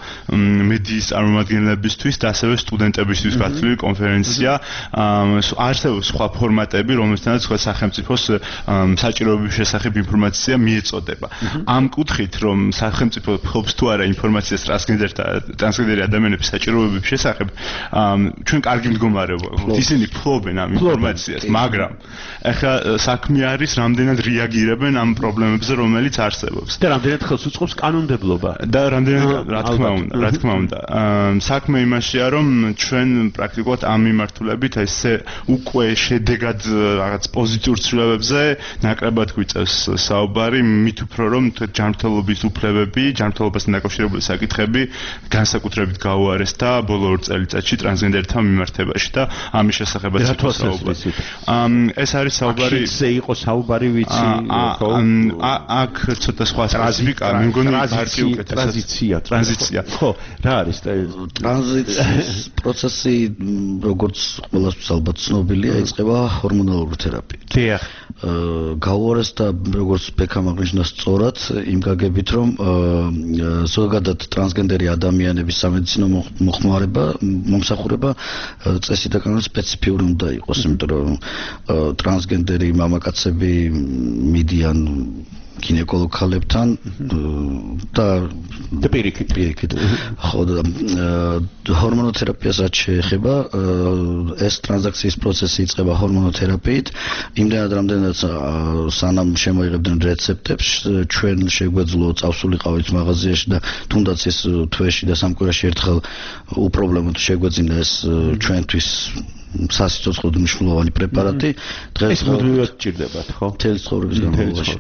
მედიის წარმომადგენლებისთვის და ასევე სტუდენტებისთვის გათვლილი კონფერენცია. არსებობს სხვა ფორმატები, რომელთანაც სხვა სახელმწიფოს საჭიროების შესახებ ინფორმაცია მიეწოდება. ამ კუთხით, რომ სახელმწიფო ფლობს თუ არა ინფორმაციას ტრანსგენდერთა ტრანსგენდერი ადამიანების საჭიროების შესახებ, ჩვენ კარგი მდგომარეობა გვაქვს. ისინი ფლობენ ამ ინფორმაციას, მაგრამ ახლა საქმე არის, რამდენად რეაგირებენ ამ პრობლემებზე, რომელიც არსებობს. და რამდენად ხელს უწყობს კანონმდებლობა. და რამდენად, რა თქმა უნდა, რა თქმა უნდა. საქმე იმაშია, რომ ჩვენ პრაქტიკულად ამ მიმართულებით ესე უკვე შედეგად რაღაც პოზიტიურ ცვლილებებზე ნაკლებად გვიწევს საუბარი, მით უფრო რომ ჯანმრთელობის უფლებები, ჯანმრთელობასთან დაკავშირებული საკითხები განსაკუთრებით გაუარესდა ბოლო ორ წელიწადში ტრანსგენდერთა მიმართებაში და ამის შესახებაც იყო საუბარი. ეს არის საუბარი ისე იყო საუბარი ვიცი ხო? აქ ცოტა სხვა სპეციფიკა, მე მგონი პარტი უკეთესად ტრანზიცია, ტრანზიცია. ხო, რა არის ტრანზიციის პროცესი, როგორც ყველასთვის ალბათ ცნობილია, იწყება ჰორმონალური თერაპიით. დიახ. გაუარესდა როგორც ბექამ აღნიშნა სწორად, იმ გაგებით, რომ ზოგადად ტრანსგენდერი ადამიანების სამედიცინო მოხმარება, მომსახურება წესი და კანონით სპეციფიური უნდა იყოს, იმიტომ რომ ტრანსგენდერი მამაკაცები მიდიან გინეკოლოგ ხალებთან და და პირიქით პირიქით ხო და ჰორმონოთერაპიას რაც შეეხება, ეს ტრანზაქციის პროცესი იწყება ჰორმონოთერაპიით, იმდენად რამდენად სანამ შემოიღებდნენ რეცეპტებს, ჩვენ შეგვეძლო წავსულიყავით მაღაზიაში და თუნდაც ეს თვეში და სამკვირაში ერთხელ უპრობლემოდ შეგვეძინა ეს ჩვენთვის სასიცოცხლოდ მნიშვნელოვანი პრეპარატი. დღეს მუდმივად ჭირდებათ, ხო? მთელი ცხოვრების განმავლობაში.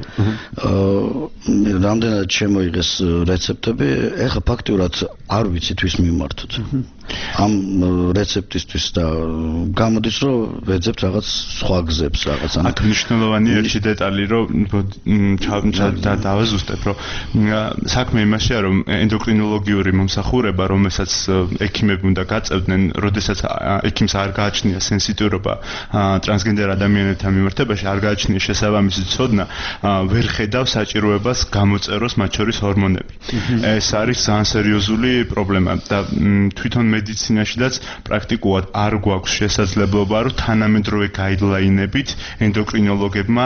რამდენად შემოიღეს რეცეპტები, ეხლა ფაქტიურად არ ვიცით ვის მიმართოთ. ამ რეცეპტისთვის და გამოდის, რომ ვეძებთ რაღაც სხვა გზებს, რაღაც ან აქ მნიშვნელოვანია ერთი დეტალი, რომ დავაზუსტებ, რომ საქმე იმაშია, რომ ენდოკრინოლოგიური მომსახურება, რომელსაც ექიმები უნდა გაწევდნენ, როდესაც ექიმს არ გააჩნია სენსიტიურობა ტრანსგენდერ ადამიანებთან მიმართებაში, არ გააჩნია შესაბამისი ცოდნა, ვერ ხედავს საჭიროებას გამოწეროს მათ შორის ჰორმონები. ეს არის ძალიან სერიოზული პრობლემა და თვითონ მედიცინაშიდაც პრაქტიკულად არ გვაქვს შესაძლებლობა, რომ თანამედროვე გაიდლაინებით ენდოკრინოლოგებმა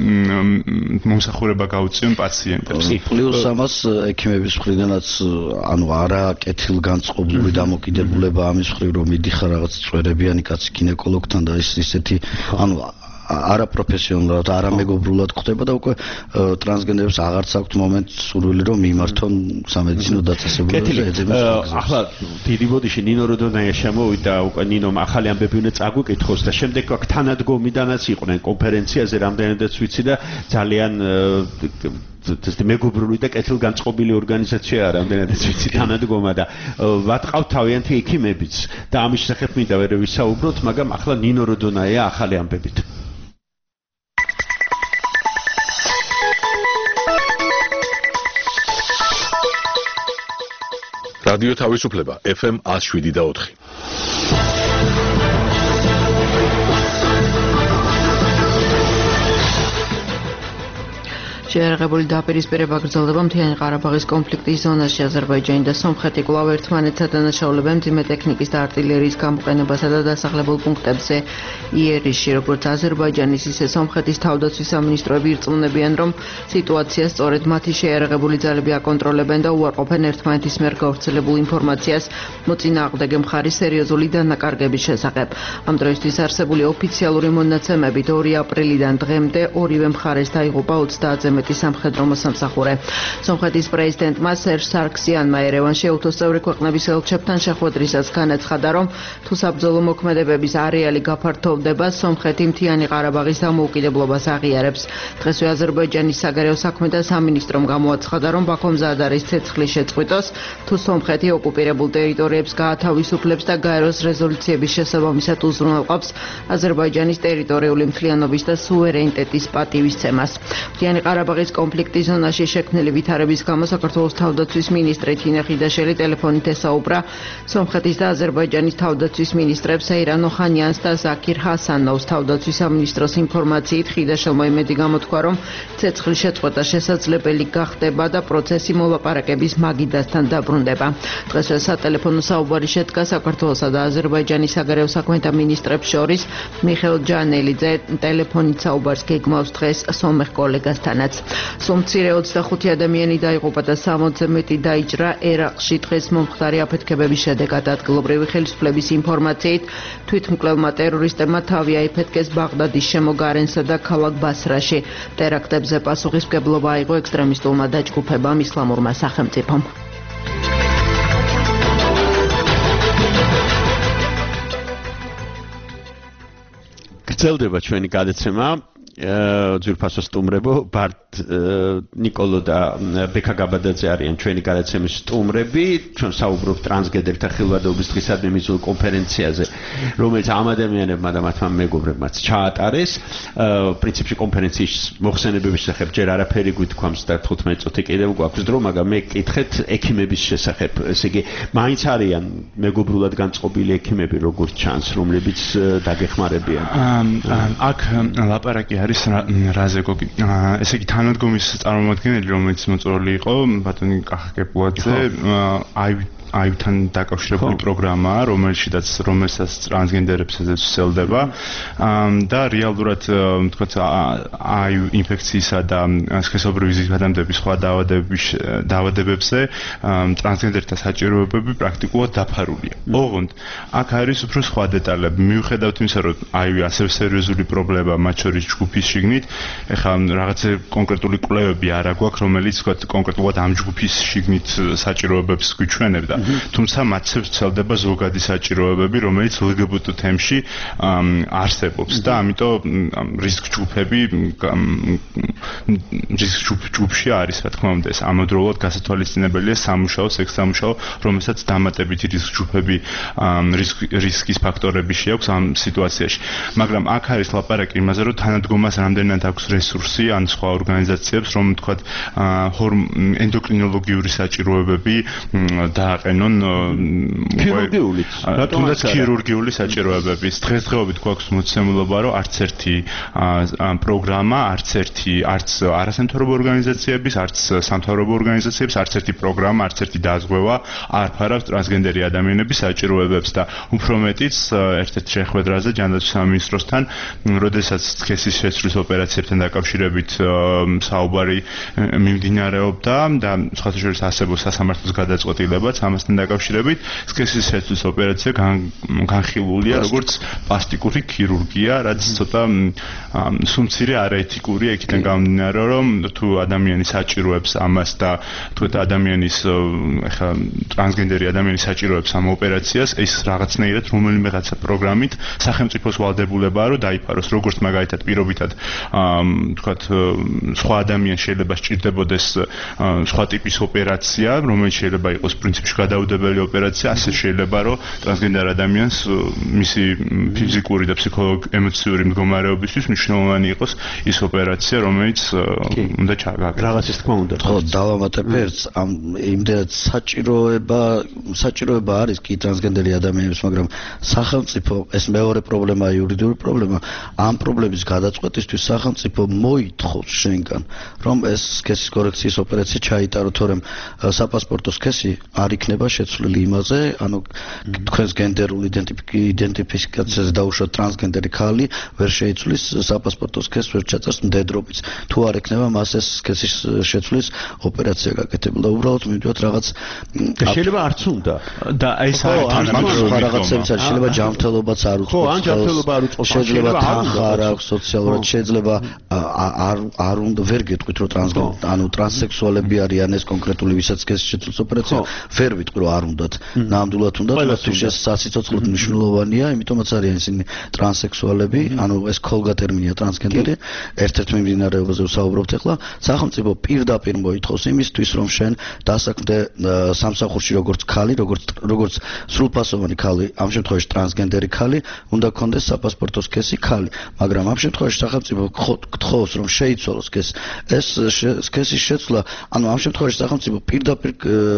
მომსახურება გაუწიონ პაციენტებს. პლუს ამას ექიმების მხრიდანაც ანუ არა კეთილგანწყობლური დამოკიდებულება ამის მხრივ, რომ მიდიხარ რაღაც წვერებიანი კაცი გინეკოლოგთან და ის ისეთი ანუ არაპროფესიონალურად, არამეგობრულად ხდება და უკვე ტრანსგენდერებს აღარც აქვთ მომენტ სურვილი რომ მიმართონ სამედიცინო დაწესებულებაზე ეძებენ. ახლა დიდი ბოდიში ნინო როდონაია შემოვიდა უკვე ნინომ ახალი ამბები უნდა წაგვიკითხოს და შემდეგ აქ თანადგომიდანაც იყვნენ კონფერენციაზე რამდენადაც ვიცი და ძალიან ეს მეგობრული და კეთილგანწყობილი ორგანიზაციაა რამდენადაც ვიცი თანადგომა და ვატყავთ თავიანთი ექიმებიც და ამის შესახებ მინდა ვერ ვისაუბროთ, მაგრამ ახლა ნინო როდონაია ახალი ამბებით. რადიო თავისუფლება ეფ ემ one oh seven და four. შეერაღებული დაპირისპირება გრძელდება მთიანი ყარაბაღის კონფლიქტის ზონაში. აზერბაიჯანი და სომხეთი კვლავ ერთმანეთს ადანაშაულებენ მძიმე ტექნიკის და არტილერიის გამოყენებასა და დასახლებულ პუნქტებზე იერიშში. როგორც აზერბაიჯანის, ისე სომხეთის თავდაცვის სამინისტროები ირწმუნებიან, რომ სიტუაციას სწორედ მათი შეერაღებული ძალები აკონტროლებენ და უარყოფენ ერთმანეთის მიერ გავრცელებულ ინფორმაციას მოწინააღმდეგე მხარის სერიოზული დანაკარგების შესახებ. ამ დროისთვის არსებული ოფიციალური მონაცემებით ორი აპრილიდან დღემდე ორივე მხარეს დაიღუპა ოცდაათზე მეტი სამხედრო მოსამსახურე. სომხეთის პრეზიდენტმა სერჟ სარქსიანმა ერევანში უთოს წევრი ქვეყნების ელჩებთან შეხვედრისას განაცხადა, რომ თუ საბრძოლო მოქმედებების არეალი გაფართოვდება, სომხეთი მთიანი ყარაბაღის დამოუკიდებლობას აღიარებს. დღესვე აზერბაიჯანის საგარეო საქმეთა სამინისტრომ გამოაცხადა, რომ ბაქომზად არის ცეცხლის შეწყვიტოს, თუ სომხეთი ოკუპირებულ ტერიტორიებს გაათავისუფლებს და გაეროს რეზოლუციების შესაბამისად უზრუნველყოფს აზერბაიჯანის ტერიტორიული მთლიანობის და სუვერენიტეტის პატივისცემას. მთიანი ყარაბაღის კონფლიქტის ზონაში შექმნილი ვითარების გამო საქართველოს თავდაცვის მინისტრი თინა ხიდაშელი ტელეფონით ესაუბრა სომხეთის და აზერბაიჯანის თავდაცვის მინისტრებს ეირან ოხანიანს და ზაქირ ჰასანოვს. თავდაცვის სამინისტროს ინფორმაციით ხიდაშელმა იმედი გამოთქვა, რომ ცეცხლის შეწყვეტა შესაძლებელი გახდება და პროცესი მოლაპარაკების მაგიდასთან დაბრუნდება. დღესვე სატელეფონო საუბარი შედგა საქართველოსა და აზერბაიჯანის საგარეო საქმეთა მინისტრებს შორის. მიხეილ ჯანელიძე ტელეფონით საუბარს გეგმავს დღეს სომეხ კოლეგასთანაც. სულ მცირე ოცდახუთი ადამიანი დაიღუპა და სამოცზე მეტი დაიჭრა ერაყში დღეს მომხდარი აფეთქებების შედეგად. ადგილობრივი ხელისუფლების ინფორმაციით თვითმკვლელმა ტერორისტებმა თავი აიფეთქეს ბაღდადის შემოგარენსა და ქალაქ ბასრაში. ტერაქტებზე პასუხისმგებლობა აიღო ექსტრემისტულმა დაჯგუფებამ ისლამურმა სახელმწიფომ. გრძელდება ჩვენი გადაცემა. ძვირფასო სტუმრებო, ბართ ნიკოლო და ბექა გაბადაძე არიან ჩვენი გადაცემის სტუმრები. ჩვენ საუბრობთ ტრანსგენდერთა ხილვადობის დღისადმი მიზულ კონფერენციაზე, რომელიც ამ ადამიანებმა და მათმა მეგობრებმაც ჩაატარეს. პრინციპში კონფერენციის მოხსენებების შესახებ ჯერ არაფერი გვითქვამს და თხუთმეტი წუთი კიდევ გვაქვს დრო, მაგრამ მე გკითხეთ ექიმების შესახებ. ესე იგი, მაინც არიან მეგობრულად განწყობილი ექიმები, როგორც ჩანს, რომლებიც დაგეხმარებიან. აქ ლაპარაკი არის რაზე გოგი. ესე იგი თანადგომის წარმომადგენელი, რომელიც მოწვეული იყო, ბატონი კახაკეპუაძე, აი აივთან დაკავშირებული პროგრამაა, რომელშიც რომელსაც ტრანსგენდერებს ეძებდება და რეალურად თქვათ აი ინფექციისა და სქესობრივი ზედამტების სხვა დაავადების დაავადებებზე ტრანსგენდერთა საჭიროებები პრაქტიკულად დაფარულია. ოღონდ აქ არის უფრო სხვა დეტალები. მიუხედავად იმისა, რომ აი ასევე სერიოზული პრობლემა მათ შორის ჯგუფის შიგნით, ეხლა რაღაცა კონკრეტული კვლევები არ აქვს, რომელიც თქვათ კონკრეტულად ამ ჯგუფის შიგნით საჭიროებებს გვიჩვენებდა. თუმცა მათზე ვრცელდება ზოგადი საჭიროებები, რომელიც ელ გი ბი ტი თემში არსებობს და ამიტომ რისკ ჯგუფები რისკ ჯგუფში არის, რა თქმა უნდა, ეს ამავდროულად გასათვალისწინებელია სამუშაო, სექს-სამუშაო, რომელსაც დამატებითი რისკ ჯგუფები რისკის ფაქტორები შეაქვს ამ სიტუაციაში. მაგრამ აქ არის ლაპარაკი იმაზე, რომ თანადგომას რამდენად აქვს რესურსი ან სხვა ორგანიზაციებს, რომ თქვათ ენდოკრინოლოგიური საჭიროებები დააყენონ ქირურგიული თუნდაც ქირურგიული საჭიროებების. დღესდღეობით გვაქვს მოცემულობა, რომ არც ერთი პროგრამა, არც ერთი არც არასამთავრობო ორგანიზაციების, არც სამთავრობო ორგანიზაციების, არც ერთი პროგრამა, არც ერთი დაზღვევა არ ფარავს ტრანსგენდერი ადამიანების საჭიროებებს და უფრო მეტიც ერთ-ერთ შეხვედრაზე ჯანდაცვის სამინისტროსთან, როდესაც სქესის შეცვლის ოპერაციებთან დაკავშირებით საუბარი მიმდინარეობდა და სხვათა შორის არსებობს სასამართლოს გადაწყვეტილებაც ამას ამასთან დაკავშირებით სქესის შეცვლის ოპერაცია განხილულია როგორც პლასტიკური ქირურგია, რაც ცოტა სუმცირე არაეთიკურია იქიდან გამომდინარე, რომ თუ ადამიანი საჭიროებს ამას და თუ ადამიანის ახლა ტრანსგენდერი ადამიანი საჭიროებს ამ ოპერაციას, ეს რაღაცნაირად რომელიმეღაცა პროგრამით სახელმწიფოს ვალდებულებაა, რომ დაიფაროს, როგორც მაგალითად პირობითად თქვათ სხვა ადამიანს შეიძლება სჭირდებოდეს სხვა ტიპის ოპერაცია, რომელიც შეიძლება იყოს პრინციპში გადაუდებელი ოპერაცია, ასე შეიძლება რომ ტრანსგენდერ ადამიანს მისი ფიზიკური და ფსიქოლოგ-ემოციური მდგომარეობისთვის მნიშვნელოვანი იყოს ის ოპერაცია, რომელიც უნდა ჩაგაგდეს. რაღაცის თქმა უნდა. ხო, დავამატებ ერთს, ამ იმდენად საჭიროება, საჭიროება არის კი ტრანსგენდერი ადამიანებს, მაგრამ სახელმწიფო ეს მეორე პრობლემაა, იურიდიული პრობლემა, ამ პრობლემის გადაწყვეტისთვის სახელმწიფო მოითხოვს შენგან, რომ ეს სქესის კორექციის ოპერაცია ჩაიტაროთ, თორემ საპასპორტო სქესი არ იქნება შეცვლილი იმაზე, ანუ თქვენს გენდერულ იდენტიფიკაციაზე დაუშვათ ტრანსგენდერი ხალი ვერ შეიცვლის საპასპორტო სქესს, ვერ ჩაწერს მდედრობით. თუ არ ექნება მას ეს სქესის შეცვლის ოპერაცია გაკეთებულა, უბრალოდ მივიდოთ რაღაც შეიძლება არც უნდა და ეს არის რაღაცებიც არის, შეიძლება ჯანმრთელობაც არ უწყობს. ხო, ან ჯანმრთელობა არ უწყობს, შეიძლება თანხა არ აქვს სოციალურად, შეიძლება არ არ უნდა ვერ გეტყვით, რომ ტრანსგენდერი, ანუ ტრანსსექსუალები არიან ეს კონკრეტული ვისაც სქესის შეცვლის ოპერაცია, ვერ ვიტყვი რომ არ უნდათ. ნამდვილად უნდათ, მათთვის ეს სასიცოცხლოდ მნიშვნელოვანია, იმიტომაც არიან ისინი ტრანსსექსუალები, ანუ ეს ქოლგა ტერმინია ტრანსგენდერი, ერთ-ერთ მიმდინარეობაზე ვსაუბრობთ ახლა, სახელმწიფო პირდაპირ მოითხოვს იმისთვის, რომ შენ დასაქმდე სამსახურში როგორც ხალი, როგორც როგორც სრულფასოვანი ხალი, ამ შემთხვევაში ტრანსგენდერი ხალი, უნდა გქონდეს საპასპორტო სქესი ხალი, მაგრამ ამ შემთხვევაში სახელმწიფო გთხოვს, რომ შეიცვალოს სქესი. ეს სქესის შეცვლა, ანუ ამ შემთხვევაში სახელმწიფო პირდაპირ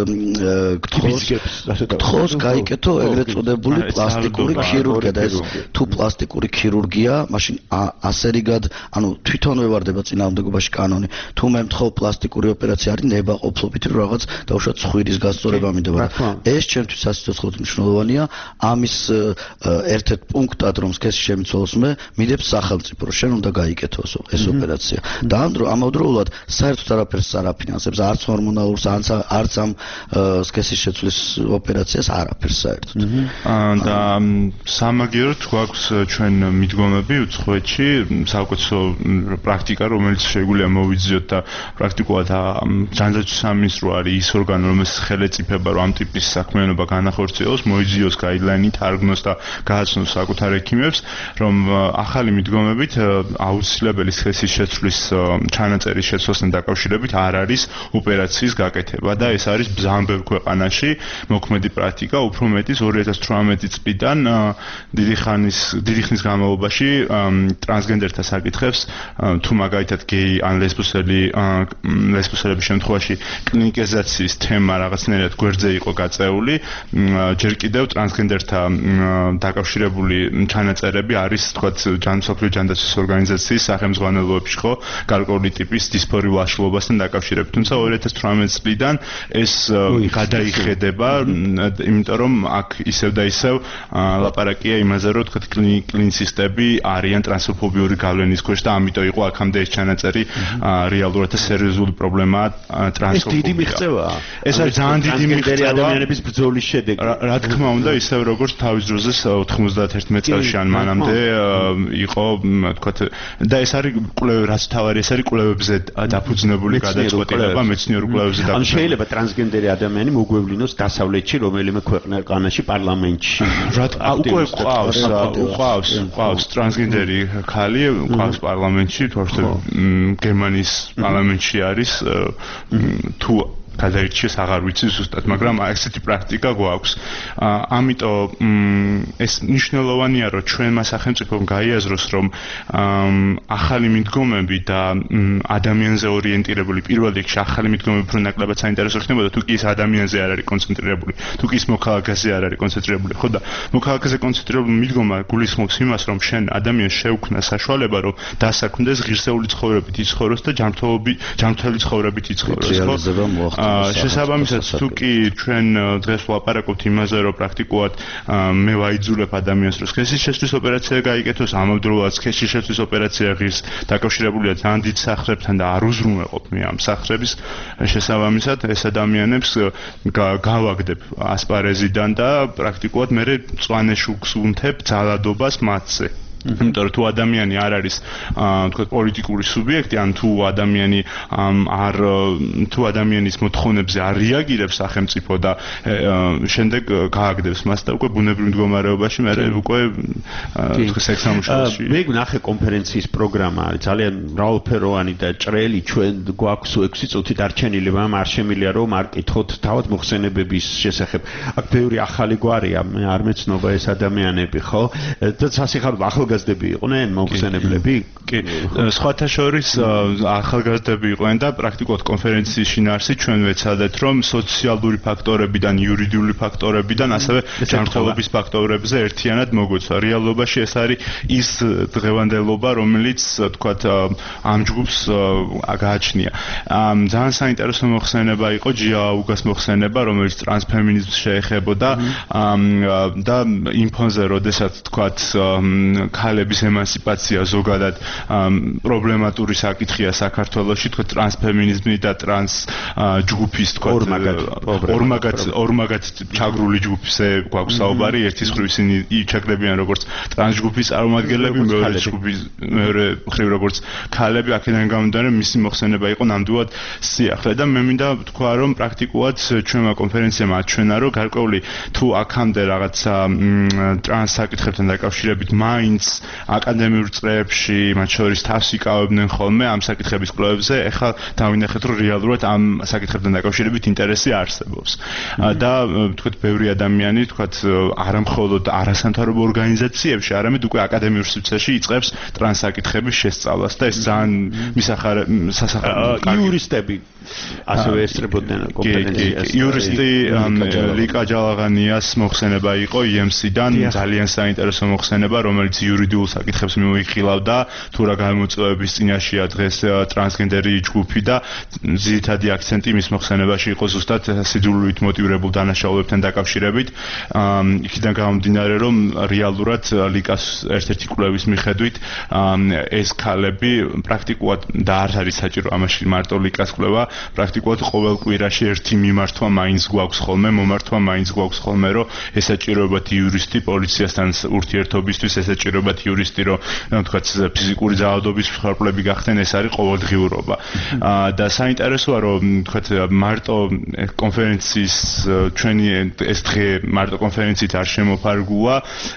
გთხოვს, გთხოვს გაიკეთო ეგრეთ წოდებული პლასტიკური ქირურგია და ეს თუ პლასტიკური ქირურგია, მაშინ ასერიგად, ანუ თვითონვე ვარდება წინააღმდეგობაში კანონი. თუ მე მთხოვ პლასტიკური ოპერაცია არის ნებაყოფლობით, რომ რაღაც დაუშვათ ცხვირის გასწორება მინდება. ეს ჩემთვის სასიცოცხლოდ მნიშვნელოვანია. ამის ერთ-ერთ პუნქტად, რომ სქესი შემიცვალოს მე, მიდებს სახელმწიფო, რომ შენ უნდა გაიკეთოს ეს ოპერაცია. და ამავდროულად საერთოდ არაფერს არ აფინანსებს, არც ჰორმონალურს, არც ამ სქესის შეცვლის ოპერაციას არაფერს საერთოდ. და სამაგიეროდ გვაქვს ჩვენ მიდგომები უცხოეთში, საუკეთესო პრაქტიკა, რომელიც შეგვიძლია მოვიძიოთ და პრაქტიკულად ჯანდაცვის სამინისტრო არის ის ორგანო, რომელიც ხელეწიფება, რომ ამ ტიპის საქმიანობა განახორციელოს, მოიძიოს გაიდლაინი, თარგმნოს და გააცნოს საკუთარ ექიმებს, რომ ახალი მიდგომებით აუცილებელი სქესის შეცვლის ჩანაწერის შეცვლასთან დაკავშირებით არ არის ოპერაციის გაკეთება და ეს არის ბზამბევ ქვეყანაში მოქმედი პრაქტიკა, უფრო მეტიც ორი ათას თვრამეტი წლიდან დიდი ხანის დიდი ხნის განმავლობაში ტრანსგენდერთა საკითხებს, თუ მაგალითად გეი ან ლესბოსელი ლესბოსელების შემთხვევაში კლინიკიზაციის თემა რაღაცნაირად გვერდზე იყო გაწეული, ჯერ კიდევ ტრანსგენდერთა დაკავშირებული ჩანაწერები არის, თქვათ, მსოფლიო ჯანდაცვის ორგანიზაციის სახელმძღვანელოებში ხო, გარკვეული ტიპის დისფორიულ აშლობასთან დაკავშირებით. თუმცა ორი ათას თვრამეტი წლიდან ეს გადაიხედება, იმიტომ რომ აქ ისევ და ისევ ლაპარაკია იმაზე, რომ თქვათ კლინიცისტები არიან ტრანსფობიური გავლენის ქვეშ და ამიტომ იყო აქამდე ეს ჩანაწერი რეალურად სერიოზული პრობლემაა ტრანსფობია. ეს დიდი მიღწევაა. ეს არის ძალიან დიდი მიღწევა ადამიანების ბრძოლის შედეგი. რა თქმა უნდა, ისევ როგორც თავის დროზე ოთხმოცდაათერთმეტ წელში ან მანამდე იყო, თქვათ, და ეს არის კვლევ, რაც თავარი ეს არის კვლევებზე დაფუძნებული გადაწყვეტილება, მეცნიერულ კვლევებზე დაფუძნებული. ანუ შეიძლება ტრანსგენდერი ადამიანი მოგვევლინოს დასავლეთში, რომელიმე ქვეყანაში პარლამენტში. უკვე ყავს, ყავს, ყავს ტრანსგენდერი ხალი, ყავს პარლამენტში, თუ არ გერმანიის პარლამენტში არის, თუ გადაირჩიეს აღარ ვიცი ზუსტად, მაგრამ ესეთი პრაქტიკა გვაქვს. ამიტომ ეს მნიშვნელოვანია, რომ ჩვენმა სახელმწიფომ გაიაზროს, რომ ახალი მიდგომები და ადამიანზე ორიენტირებული პირველ რიგში ახალი მიდგომები უფრო ნაკლებად საინტერესო ხდებოდა, თუ კი ის ადამიანზე არ არის კონცენტრირებული, თუ კი ის მოქალაქეზე არ არის კონცენტრირებული, ხო და მოქალაქეზე კონცენტრირებული მიდგომა გულისხმობს იმას, რომ შენ ადამიანს შეუქმნა საშუალება, რომ დასაქმდეს ღირსეული ცხოვრებით იცხოვროს და ჯანმრთელი ცხოვრებით იცხოვროს, ხო? შესაბამისად თუ კი ჩვენ დღეს ვლაპარაკობთ იმაზე რომ პრაქტიკულად მე ვაიძულებ ადამიანს რომ სქესის შეცვლის ოპერაცია გაიკეთოს ამავდროულად სქესის შეცვლის ოპერაცია ღირს დაკავშირებულია ძალიან დიდ სახრებთან და არ უზრუნველყოფ მე ამ სახრების შესაბამისად ეს ადამიანებს გავაგდებ ასპარეზიდან და პრაქტიკულად მე წვანეში უგზუნთებ ძალადობას მათზე იმიტომ რომ თუ ადამიანი არ არის თქვა პოლიტიკური სუბიექტი ან თუ ადამიანი არ თუ ადამიანის მოთხოვნებზე არ რეაგირებს სახელმწიფო და შემდეგ გააგდებს მას და უკვე ბუნებრივ მდგომარეობაში მე უკვე თქვა სექსამუშაოში მე ვნახე კონფერენციის პროგრამა არის ძალიან მრავალფეროვანი და ჭრელი ჩვენ გვაქვს ექვსი წუთი დარჩენილი მაგრამ არ შემიძლია რომ არ კითხოთ თავად მოხსენებების შესახებ აქ ბევრი ახალი გვარია მე არ მეცნობა ეს ადამიანები ხო და სასიხარულო ახალ ახალგაზრდები იყვნენ მოხსენებლები? კი, სხვათა შორის ახალგაზრდები იყვნენ და პრაქტიკულად კონფერენციის შინაარსი ჩვენ ვეცადეთ რომ სოციალური ფაქტორებიდან, იურიდიული ფაქტორებიდან, ასევე ჯანმრთელობის ფაქტორებზე ერთიანად მოგვეცვა. რეალობაში ეს არის ის დღევანდელობა, რომელიც თქვათ ამ ჯგუფს გააჩნია. ძალიან საინტერესო მოხსენება იყო ჯია აუგას მოხსენება, რომელიც ტრანსფემინიზმს შეეხებოდა და იმ ფონზე, როდესაც თქვათ ქალების ემანსიპაცია ზოგადად პრობლემატური საკითხია საქართველოში, თქვა ტრანსფემინიზმი და ტრანს ჯგუფის თქვა ორმაგად ორმაგად ჩაგრული ჯგუფზე გვაქვს საუბარი, ერთის მხრივ ისინი იჩაგდებიან როგორც ტრანს ჯგუფის წარმომადგენლები, მეორე ჯგუფის მეორე მხრივ როგორც ქალები, აქედან გამომდინარე მისი მოხსენება იყო ნამდვილად სიახლე და მე მინდა თქვა რომ პრაქტიკულად ჩვენმა კონფერენციამ აჩვენა რომ გარკვეული თუ აქამდე რაღაცა ტრანს საკითხებთან დაკავშირებით მაინც აკადემიურ წრეებში, მათ შორის თავს იკავებდნენ ხოლმე ამ საკითხების კვლევებზე, ეხლა დავინახეთ რომ რეალურად ამ საკითხებთან დაკავშირებით ინტერესი არსებობს. და თქვათ ბევრი ადამიანი, თქვათ არა მხოლოდ არასამთავრობო ორგანიზაციებში, არამედ უკვე აკადემიურ სივრცეში იწყებს ტრანს საკითხების შესწავლას და ეს ძალიან მისახარ სასახარო იურისტები ასევე ესწრებოდნენ კომპეტენციას. იურისტი ლიკა ჯალაღანიას მოხსენება იყო ი ემ სი-დან, ძალიან საინტერესო მოხსენება, რომელიც იურიდიულ საკითხებს მიმოიხილავდა, თუ რა გამოწვევების წინაშეა დღეს ტრანსგენდერი ჯგუფი და ძირითადი აქცენტი მის მოხსენებაში იყო ზუსტად სიძულვილით მოტივირებულ დანაშაულებთან დაკავშირებით. იქიდან გამომდინარე, რომ რეალურად ლიკას ერთ-ერთი კვლევის მიხედვით ეს ქალები პრაქტიკულად და არ არის საჭირო ამაში მარტო ლიკას კვლევა, პრაქტიკულად ყოველ კვირაში ერთი მიმართვა მაინც გვაქვს ხოლმე, მომართვა მაინც გვაქვს ხოლმე, რომ ესაჭიროებათ იურისტი პოლიციასთან ურთიერთობისთვის, ესაჭიროებათ იურისტი, რომ თქვათ ფიზიკური ძალადობის მსხვერპლები გახდნენ, ეს არის ყოველდღიურობა. და საინტერესოა, რომ თქვათ მარტო კონფერენციის ჩვენი ეს დღე მარტო კონფერენციით არ შემოფარგულა,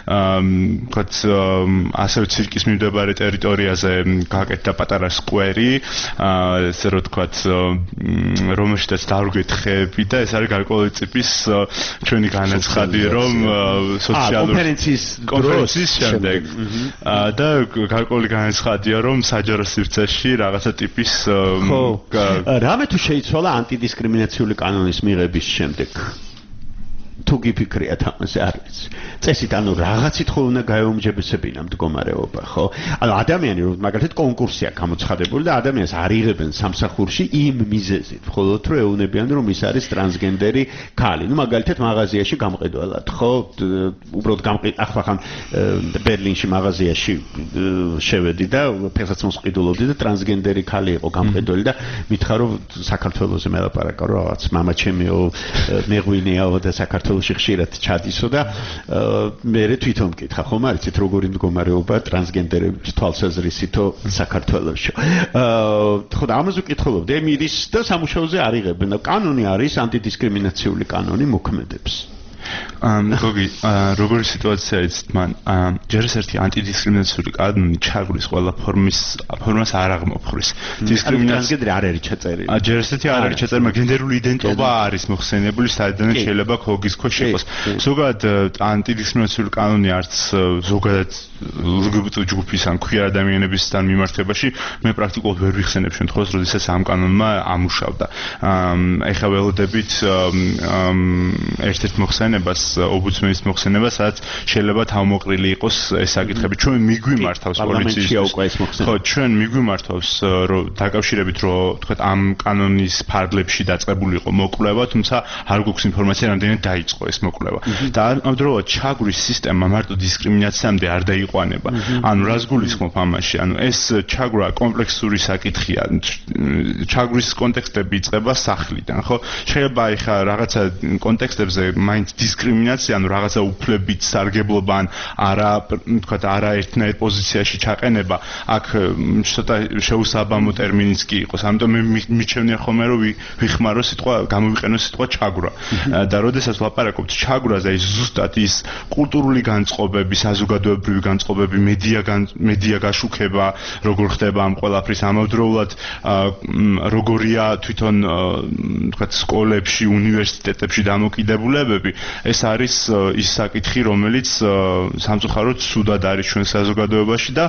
თქვათ ასევე ცირკის მიმდებარე ტერიტორიაზე გააკეთდა პატარა სკვერი, ესე რომ თქვათ რომელშიც დავრგვეთ ხეები და ეს არის გარკვეული ტიპის ჩვენი განაცხადი, რომ სოციალური კონფერენციის კონფერენციის შემდეგ და გარკვეული განაცხადია, რომ საჯარო სივრცეში რაღაცა ტიპის ხო რამე თუ შეიცვალა ანტიდისკრიმინაციული კანონის მიღების შემდეგ თუ გიფიქრიათ ამაზე არ ვიცი. წესით ანუ რაღაცით ხო უნდა გაეუმჯობესებინა მდგომარეობა, ხო? ანუ ადამიანი რომ მაგალითად კონკურსია გამოცხადებული და ადამიანს არიღებენ სამსახურში იმ მიზეზით, მხოლოდ რომ ეუბნებიან რომ ის არის ტრანსგენდერი ქალი. ნუ მაგალითად მაღაზიაში გამყიდველად, ხო? უბრალოდ გამყიდ ახლა ხან ბერლინში მაღაზიაში შევედი და ფეხსაც მოსყიდულობდი და ტრანსგენდერი ქალი იყო გამყიდველი და მითხრა რომ საქართველოსზე მელაპარაკა რომ რაღაც მამა ჩემიო მეღვინეაო და საქართველოს ხშირად ჩადისო და მე თვითონ მკითხა ხომ არიცით როგორი მდგომარეობა ტრანსგენდერების თვალსაზრისითო საქართველოში. ხო და ამაზე ვკითხულობდი ემირის და სამუშაოზე არიღებენ და კანონი არის ანტიდისკრიმინაციული კანონი მოქმედებს. ამ გოგი როგორი სიტუაცია იცით მან ჯერ ეს ერთი ანტიდისკრიმინაციული კანონი ჩაგრის ყველა ფორმის ფორმას არ აღმოფხრის დისკრიმინაცია არ არის ჩაწერილი ა ჯერ ესეთი არ არის ჩაწერილი მაგრამ გენდერული იდენტობა არის მოხსენებული საერთოდ შეიძლება ქოგის ქვეშ იყოს ზოგადად ანტიდისკრიმინაციული კანონი არც ზოგადად ლგ ბტ ჯგუფის ან ქვია ადამიანებისთან მიმართებაში მე პრაქტიკულად ვერ ვიხსენებ შემთხვევას როდესაც ამ კანონმა ამუშავდა ეხლა ველოდებით ერთ-ერთ მოხსენებას ობუცმენის მოხსენება, სადაც შეიძლება თავმოყრილი იყოს ეს საკითხები. ჩვენ მიგვიმართავს პოლიციის ხო, ჩვენ მიგვიმართავს რომ დაკავშირებით რომ თქვა ამ კანონის ფარგლებში დაწყებული იყო მოკვლევა, თუმცა არ გვაქვს ინფორმაცია რამდენად დაიწყო ეს მოკვლევა. და ამავდროულად ჩაგვრის სისტემა მარტო დისკრიმინაციამდე არ დაიყვანება. ანუ რას გულისხმობ ამაში? ანუ ეს ჩაგვრა კომპლექსური საკითხია. ჩაგვრის კონტექსტები იწყება სახლიდან, ხო? შეიძლება ეხა რაღაცა კონტექსტებზე მაინც დისკრიმინაცია, ანუ რაღაცა უფლებით სარგებლობა ან არა, თქვა არა ერთნაირ პოზიციაში ჩაყენება, აქ ცოტა შეუსაბამო ტერმინიც კი იყოს. ამიტომ მე მიჩვენია ხოლმე რომ ვიხმარო სიტყვა, გამოვიყენო სიტყვა ჩაგვრა. და როდესაც ვლაპარაკობთ ჩაგვრაზე, ის ზუსტად ის კულტურული განწყობები, საზოგადოებრივი განწყობები, მედია მედია გაშუქება, როგორ ხდება ამ ყველაფრის ამავდროულად როგორია თვითონ თქვა სკოლებში, უნივერსიტეტებში დამოკიდებულებები, ეს არის ის საკითხი, რომელიც სამწუხაროდ სუდად არის ჩვენ საზოგადოებაში და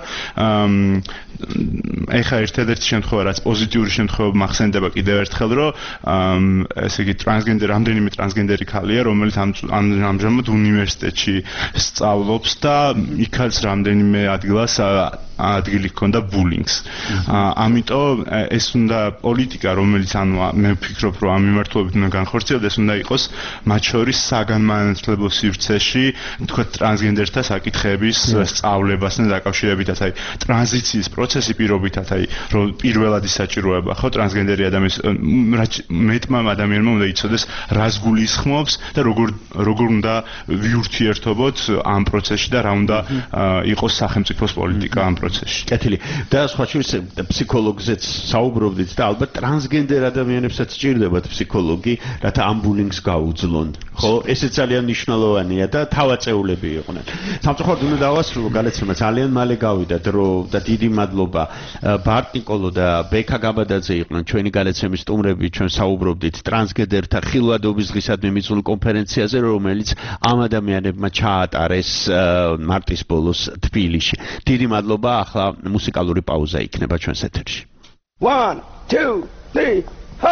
ეხა ერთ-ერთი შემთხვევა, რაც პოზიტიური შემთხვევა მახსენდება კიდევ ერთხელ, რომ ესე იგი ტრანსგენდერი, რამდენიმე ტრანსგენდერი ქალია, რომელიც ამჟამად უნივერსიტეტში სწავლობს და იქაც რამდენიმე ადგილას ადგილი ჰქონდა ბულინგს. ამიტომ ეს უნდა პოლიტიკა, რომელიც ანუ მე ვფიქრობ, რომ ამ მიმართულებით უნდა განხორციელდეს, უნდა იყოს მათ შორის საგანმანათლებლო სივრცეში, თქვა ტრანსგენდერთა საკითხების სწავლებასთან დაკავშირებითაც, აი ტრანზიციის პროცესი პირობითაც, აი რომ პირველადი საჭიროება ხო ტრანსგენდერი ადამიანის მეტმა ადამიანმა უნდა იცოდეს, რას გულისხმობს და როგორ როგორ უნდა ვიურთიერთობოთ ამ პროცესში და რა უნდა იყოს სახელმწიფოს პოლიტიკა ამ პროცესში. კეთილი. და სხვა შორის ფსიქოლოგზეც საუბრობდით და ალბათ ტრანსგენდერ ადამიანებსაც სჭირდებათ ფსიქოლოგი, რათა ამ ბულინგს გაუძლონ. ხო, ესე ძალიან მნიშვნელოვანია და თავაწეულები იყვნენ. სამწუხაროდ უნდა დავასრულო განაცემა, ძალიან მალე გავიდა დრო და დიდი მადლობა ბარტნიკოლო და ბექა გაბადაძე იყვნენ ჩვენი განაცემის სტუმრები, ჩვენ საუბრობდით ტრანსგენდერთა ხილვადობის დღისადმი მიწვეულ კონფერენციაზე, რომელიც ამ ადამიანებმა ჩაატარეს მარტის ბოლოს თბილისში. დიდი მადლობა, ახლა მუსიკალური პაუზა იქნება ჩვენს ეთერში. one two three ho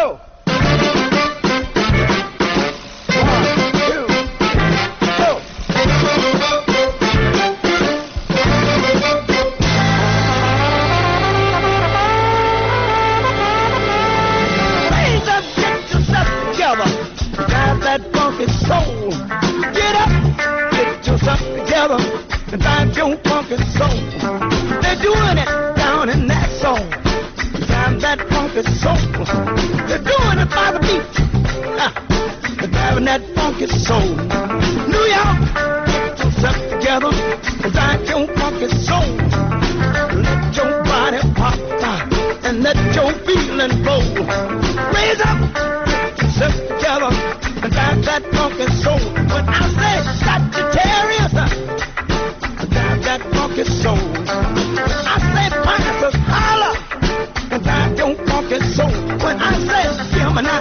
soul. Get up, get yourself together, and find your funky soul. They're doing it down in that soul. Find that funky soul. They're doing it by the beat. Ah, they're driving that funky soul. New York, get yourself together, and find your funky soul. Let your body pop, and let your feeling roll. Raise up, get yourself together. And drive that funky soul. When I say Sagittarius, drive that funky soul. When I say Pisces, holla, and drive your funky soul. When I say Gemini,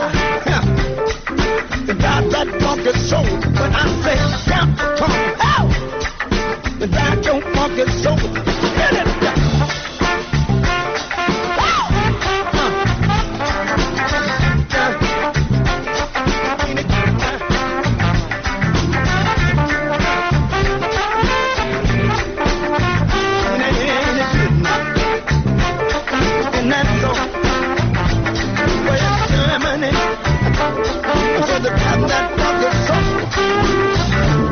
drive that funky soul. When I say Capricorn, hell, drive your funky soul. Get it down. The that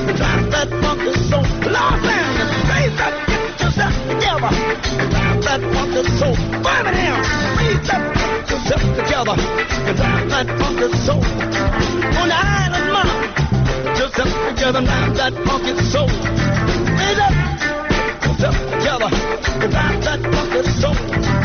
and drive that funky soul. Los Angeles, raise up, get yourself together, and drive that funky soul. Birmingham, raise up, get yourself together, and drive that funky soul. On the island, mama, yourself together, drive that funky soul. Raise up, get yourself together, and drive that funky soul.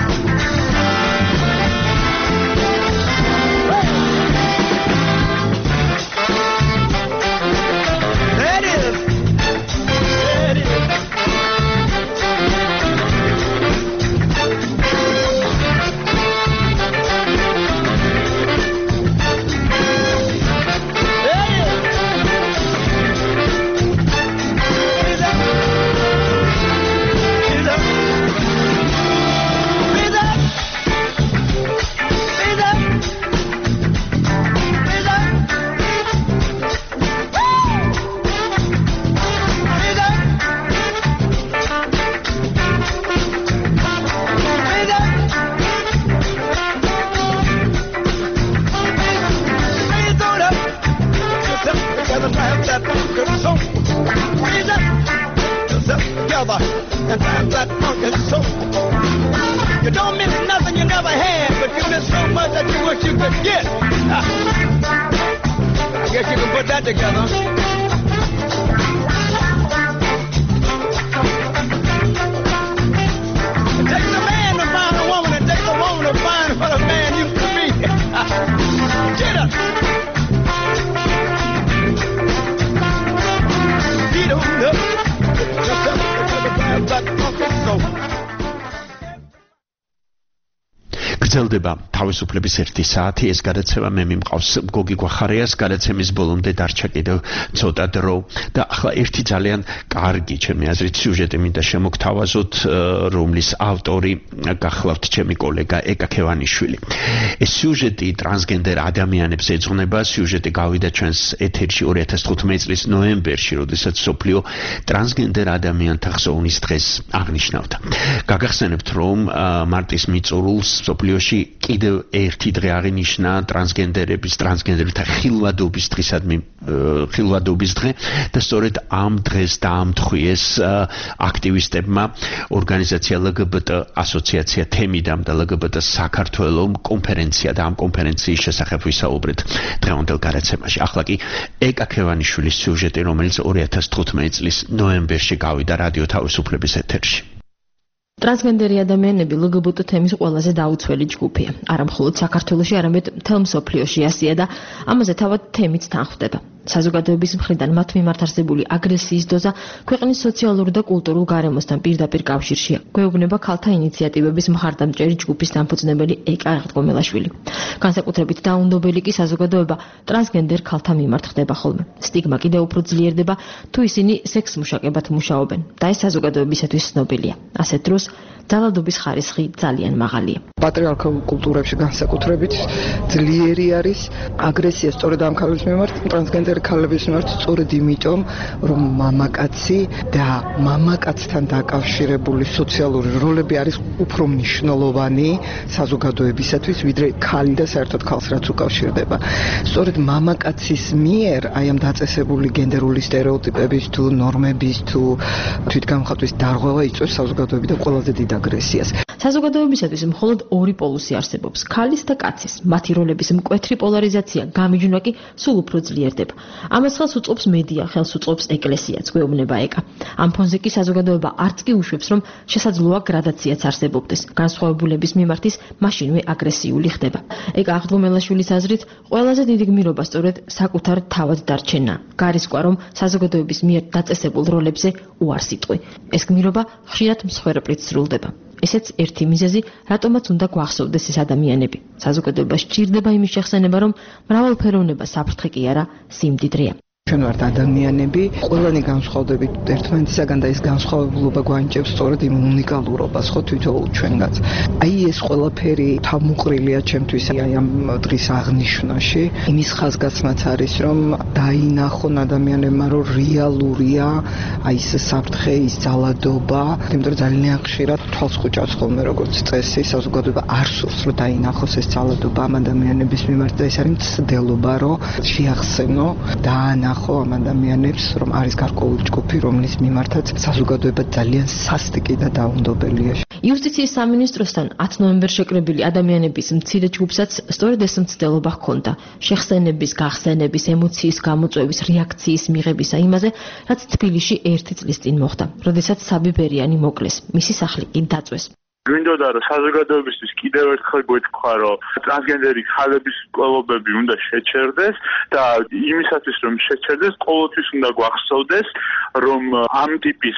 გრძელდება თავისუფლების ერთი საათი. ეს გადაცემა მე მიმყავს გოგი გვახარიას, გადაცემის ბოლომდე დარჩა კიდევ ცოტა დრო და ახლა ერთი ძალიან კარგი, ჩემი აზრით, სიუჟეტი მინდა შემოგთავაზოთ, რომლის ავტორი გახლავთ ჩემი კოლეგა ეკა ქევანიშვილი. ეს სიუჟეტი ტრანსგენდერ ადამიანებს ეძღვნება. სიუჟეტი გავიდა ჩვენს ეთერში ორი ათას თხუთმეტი წლის ნოემბერში, როდესაც სოფლიო ტრანსგენდერ ადამიანთა ხსოვნის დღეს აღნიშნავდა. გაგახსენებთ, რომ მარტის მიწურულს სოფლიოში კიდევ ერთი დღე აღინიშნა ტრანსგენდერების, ტრანსგენდერთა ხილვადობის დღისადმი ხილვადობის დღე და სწორედ ამ დღეს დაამთხვიეს აქტივისტებმა ორგანიზაცია ელ გი ბი ტი ასოციაცია თემიდამ და ელ გი ბი ტი საქართველო კონფერენცია და ამ კონფერენციის შესახებ ვისაუბრეთ დღევანდელ გადაცემაში. ახლა კი ეკა ქევანიშვილის სიუჟეტი, რომელიც ორი ათას თხუთმეტი წლის ნოემბერში გავიდა რადიო თავისუფლების ეთერში. ტრანსგენდერი ადამიანები ელ გი ბი ტი თემის ყველაზე დაუცველი ჯგუფია. არა მხოლოდ საქართველოში, არამედ მთელ მსოფლიოში ასია და ამაზე თავად თემიც თანხმდება. საზოგადოების მხრიდან მათ მიმართ არსებული აგრესიის დოზა ქვეყნის სოციალურ და კულტურულ გარემოსთან პირდაპირ კავშირშია. გვეუბნება ქალთა ინიციატივების მხარდამჭერი ჯგუფის დამფუძნებელი ეკა აღდგომელაშვილი. განსაკუთრებით დაუნდობელი კი საზოგადოება ტრანსგენდერ ქალთა მიმართ ხდება ხოლმე. სტიგმა კიდევ უფრო ძლიერდება თუ ისინი სექს მუშაკებად მუშაობენ და ეს საზოგადოებისათვის ცნობილია. ასეთ დროს ძალადობის ხარისხი ძალიან მაღალია. პატრიარქალ კულტურებში განსაკუთრებით ძლიერი არის აგრესია სწორედ ამ ქალების მიმართ, ტრანსგენდერი ქალების მიმართ, სწორედ იმიტომ, რომ მამაკაცი და მამაკაცთან დაკავშირებული სოციალური როლები არის უფრო მნიშვნელოვანი საზოგადოებისათვის, ვიდრე ქალი და საერთოდ ქალს რაც უკავშირდება. სწორედ მამაკაცის მიერ აი ამ დაწესებული გენდერული სტერეოტიპების თუ ნორმების თუ თვითგამხატვის დარღვევა იწვევს საზოგადოებიდან ყველაზე დიდ აგრესიას. საზოგადოებისათვის მხოლოდ ორი პოლუსი არსებობს: ქალის და კაცის. მათი როლების მკვეთრი პოლარიზაცია გამიჯვნა კი სულ უფრო ძლიერდება. ამას ხელს უწყობს მედია, ხელს უწყობს ეკლესიაც, გვეუბნება ეკა. ამ ფონზე კი საზოგადოება არც კი უშვებს, რომ შესაძლოა გრადაციაც არსებობდეს. განსხვავებულების მიმართ ის მაშინვე აგრესიული ხდება. ეკა აღდგომელაშვილის აზრით, ყველაზე დიდი გმირობა სწორედ საკუთარ თავად დარჩენა. გარისკვა, რომ საზოგადოების მიერ დაწესებულ როლებზე უარს იტყვი. ეს გმირობა ხშირად მსხვერპლით სრულდება. ესეც ერთი მიზეზი, რატომაც უნდა გვახსოვდეს ეს ადამიანები. საზოგადოება სჭირდება იმის შეხსენება, რომ მრავალფეროვნება საფრთხე კი არა, სიმდიდრეა. ჩვენ ვართ ადამიანები, ყველანი განსხვავდებით ერთმანეთისაგან და ეს განსხვავებულობა გვანიჭებს სწორედ იმ უნიკალურობას, ხო, თვითონ ჩვენგანაც. აი ეს ყველაფერი თავმუყრილია ჩემთვის აი ამ დღის აღნიშვნაში. იმის ხაზგასმაც არის, რომ დაინახონ ადამიანებმა, რომ რეალურია აი ეს საფრთხე, ის ძალადობა, იმიტომ რომ ძალიან ხშირად თვალს ხუჭავს ხოლმე როგორც წესი, საზოგადოება არ სურს, რომ დაინახოს ეს ძალადობა ამ ადამიანების მიმართ და ეს არის მცდელობა, რომ შეახსენო და ვნახო ამ ადამიანებს, რომ არის გარკვეული ჯგუფი, რომლის მიმართაც საზოგადოება ძალიან სასტიკი და დაუნდობელია. იუსტიციის სამინისტროსთან ათი ნოემბერს შეკრებილი ადამიანების მცირე ჯგუფსაც სწორედ ეს მცდელობა ჰქონდა. შეხსენების, გახსენების, ემოციის გამოწვევის, რეაქციის მიღებისა იმაზე, რაც თბილისში ერთი წლის წინ მოხდა, როდესაც საბი ბერიანი მოკლეს, მისი სახლი კი დაწვეს. გვინდოდა რომ საზოგადოებისთვის კიდევ ერთხელ გვეთქვა რომ ტრანსგენდერი ხალების კვლობები უნდა შეჩერდეს და იმისათვის რომ შეჩერდეს ყოველთვის უნდა გვახსოვდეს რომ ამ ტიპის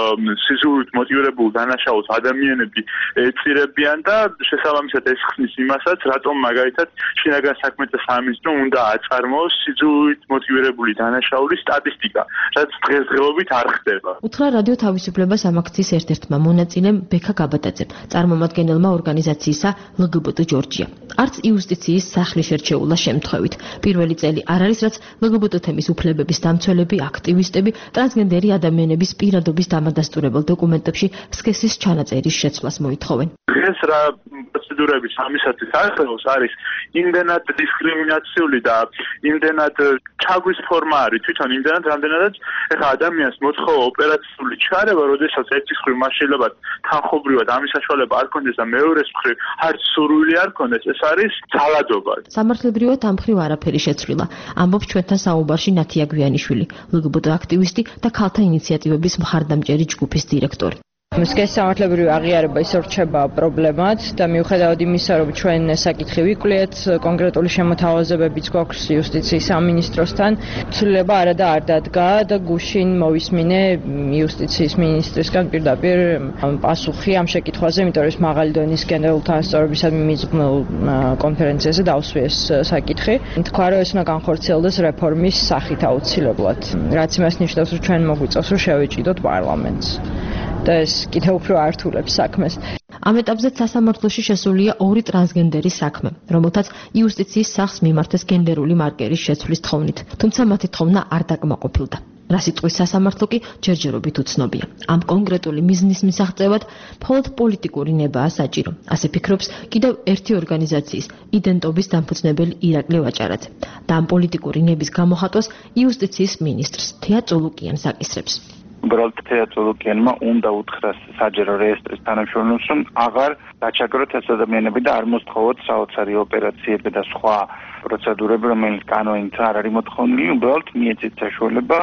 სიზუით მოტივირებულ დანაშაულს ადამიანები ეწირებიან და შესაბამისად ეს ხსნის იმასაც რატომ მაგალითად შინაგან საქმეთა სამინისტრომ უნდა აწარმოოს სიზუით მოტივირებული დანაშაულის სტატისტიკა რაც დღესდღეობით არ ხდება. უთხრა რადიო თავისუფლებას ამ აქციის ერთ-ერთმა მონაწილემ ბექა გაბატაძემ. წარმომადგენელმა ორგანიზაციისა ლ გ ბ ტ ჯორჯია. არც იუსტიციის სახლი შერჩეულა შემთხვევით. პირველი წელი არ არის, რაც ლ გ ბ ტ თემის უფლებების დამცველები, აქტივისტები ტრანსგენდერი ადამიანების პირადობის დამადასტურებელ დოკუმენტებში სქესის ჩანაწერის შეცვლას მოითხოვენ. დღეს რა პროცედურები სამისათვის არსებობს არის იმდენად დისკრიმინაციული და იმდენად ჩაგვის ფორმა არის თვითონ იმდენად რამდენადაც ეხა ადამიანს მოთხოვა ოპერაციული ჩარევა, როდესაც ერთის მხრივ მას შეიძლება თანხობრივად ამის საშუალება არ ქონდეს და მეორეს მხრივ არც სურვილი არ ქონდეს, ეს არის ძალადობა. სამართლებრივად ამ მხრივ არაფერი შეცვლილა. ამბობს ჩვენთან საუბარში ნათია გვიანიშვილი, ლ გ ბ ტ აქტივისტი და ქალთა ინიციატივების მხარდამჭერი ჯგუფის დირექტორი. სქესის სამართლებრივი აღიარება ისევ რჩება პრობლემად და მიუხედავად იმისა, რომ ჩვენ საკითხი ვიკლიეთ, კონკრეტული შემოთავაზებებიც გვაქვს იუსტიციის სამინისტროსთან, ცვლილება არა და არ დადგა და გუშინ მოვისმინე იუსტიციის მინისტრისგან პირდაპირ პასუხი ამ შეკითხვაზე, იმიტომ რომ ეს მაღალი დონის გენერალური თანასწორობისადმი მიძღვნილ კონფერენციაზე დავსვიეს საკითხი. თქვა, რომ ეს უნდა განხორციელდეს რეფორმის სახით აუცილებლად, რაც იმას ნიშნავს, რომ ჩვენ მოგვიწევს, რომ შევეჭიდოთ პარლამენტს. და ეს კიდევ უფრო ართულებს საქმეს. ამ ეტაპზე სასამართლოში შესულია ორი ტრანსგენდერის საქმე, რომელთაც იუსტიციის სახლს მიმართეს გენდერული მარკერის შეცვლის თხოვნით, თუმცა მათი თხოვნა არ დაკმაყოფილდა. რა სიტყვის სასამართლო კი ჯერჯერობით უცნობია. ამ კონკრეტული მიზნის მისაღწევად მხოლოდ პოლიტიკური ნებაა საჭირო. ასე ფიქრობს კიდევ ერთი ორგანიზაციის იდენტობის დამფუძნებელი ირაკლი ვაჭარაძე. და ამ პოლიტიკური ნების გამოხატვას იუსტიციის მინისტრს თეა წოლუკიანს აკისრებს. უბრალოდ თეა წოლუკიანმა უნდა უთხრას საჯარო რეესტრის თანამშრომლებს, რომ აღარ დაჩაგროთ ეს ადამიანები და არ მოსთხოვოთ საოცარი ოპერაციები და სხვა პროცედურები, რომელიც კანონით არ არის მოთხოვნილი, უბრალოდ მიეცეთ საშუალება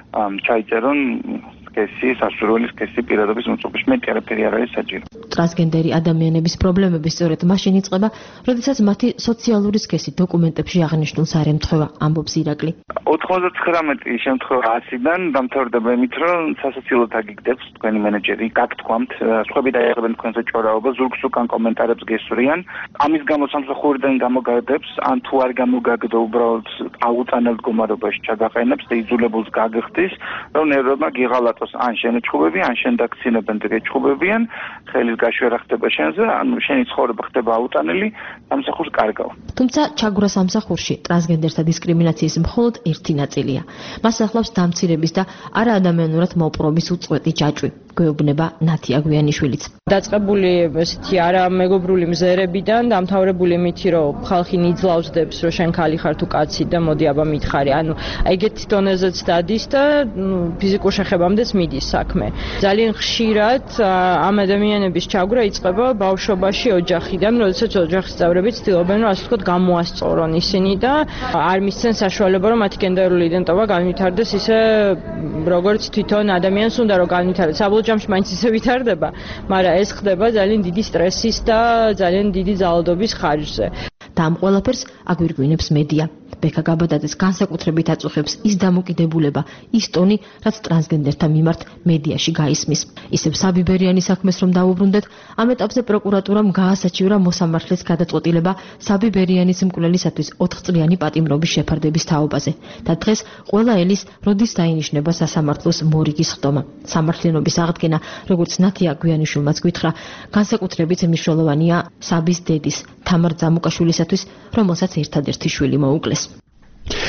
ჩაიწერონ სქესი, სასურველი სქესი პირადობის მოწყობის მეტი არაფერი არ არის საჭირო. ტრანსგენდერი ადამიანების პრობლემები სწორედ მაშინ იწყება, როდესაც მათი სოციალური სქესი დოკუმენტებში აღნიშნულს არ ემთხვევა, ამბობს ირაკლი. ოთხმოცდათხრამეტი შემთხვევა ასიდან დამთავრდება იმით, რომ სასაცილოდ აგიგდებს თქვენი მენეჯერი, გაგთქვამთ, სხვები დაეხებენ თქვენზე ჭორაობას, ზურგს უკან კომენტარებს გესვრიან, ამის გამო სამსახურიდან გამოგადებს, ან თუ არ გამოგაგდო, უბრალოდ აუწანელ მდგომარეობაში ჩაგაყენებს და იძულებულს გაგხდის, რომ ნერვებმა გიღალატოს ან შენ ეჩხუბები, ან შენ დაგცინებენ და ეჩხუბებიან, ხელის გაშვერა ხდება შენზე, ან შენი ცხოვრება ხდება აუწანელი, სამსახურს კარგავ. თუმცა ჩაგვრა სამსახურში ტრანსგენდერთა დისკრიმინაციის მხოლოდ ერთი ნაწილია. მას ახლავს დამცირების და არაადამიანურად მოპყრობის უწყვეტი ჯაჭვი, გვეუბნება ნათია გვიანიშვილიც. დაწყებული ესეთი არამეგობრული მზერებიდან დამთავრებული იმითი, რომ ხალხი ნიძლავსდებს, რომ შენ ქალი ხარ თუ კაცი და მოდი აბა მითხარი. ანუ ეგეთი დონეზეც დადის და ფიზიკურ შეხებამდეც მიდის საქმე. ძალიან ხშირად ამ ადამიანების ჩაგვრა იწყება ბავშვობაში ოჯახიდან, როდესაც ოჯახის წევრები ცდილობენ, რომ ასე ვთქვათ, გამოასწორონ ისინი და არ მისცენ საშუალება, რომ მათი გენდერული იდენტობა განვითარდეს ისე, როგორც თვითონ ადამიანს უნდა რომ განვითარდეს. საბოლოო ჯამში მაინც ისე ვითარდება, მაგრამ ეს ხდება ძალიან დიდი სტრესის და ძალიან დიდი ძალადობის ხარჯზე. და ამ ყველაფერს აგვირგვინებს მედია. ბექა გაბადაძეს განსაკუთრებით აწუხებს ის დამოკიდებულება, ის ტონი, რაც ტრანსგენდერთა მიმართ მედიაში გაისმის. ისევ საბი ბერიანის საქმეს რომ დავუბრუნდეთ, ამ ეტაპზე პროკურატურამ გაასაჩივრა მოსამართლეს გადაწყვეტილება საბი ბერიანის მკვლელისათვის ოთხწლიანი პატიმრობის შეფარდების თაობაზე და დღეს ყველა ელის როდის დაინიშნება სასამართლოს მორიგის ხდომა. სამართლიანობის აღდგენა, როგორც ნათია გვიანიშვილმაც გითხრა, განსაკუთრებით მნიშვნელოვანია საბის დედის თამარ ძამუკაშვილისათვის, რომელსაც ერთადერთი შვილი მოუკლეს.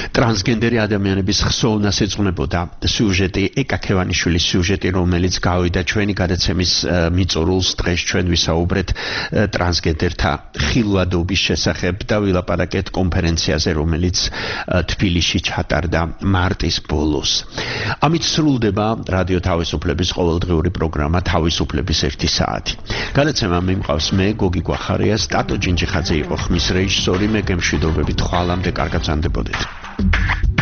ტრანსგენდერი ადამიანების ხსოვნას ეძღვნებოდა სიუჟეტი, ეკა ქევანიშვილის სიუჟეტი, რომელიც გავიდა ჩვენი გადაცემის მიწურულს. დღეს ჩვენ ვისაუბრეთ ტრანსგენდერთა ხილვადობის შესახებ და ვილაპარაკეთ კონფერენციაზე, რომელიც თბილისში ჩატარდა მარტის ბოლოს. ამით სრულდება რადიო თავისუფლების ყოველდღიური პროგრამა თავისუფლების ერთი საათი. გადაცემა მიმყავს მე, გოგი გვახარია, სტატო ჯინჯიხაძე იყო ხმის რეჟისორი, მე გემშვიდობებით ხვალამდე კარგად ზანდებოდეთ.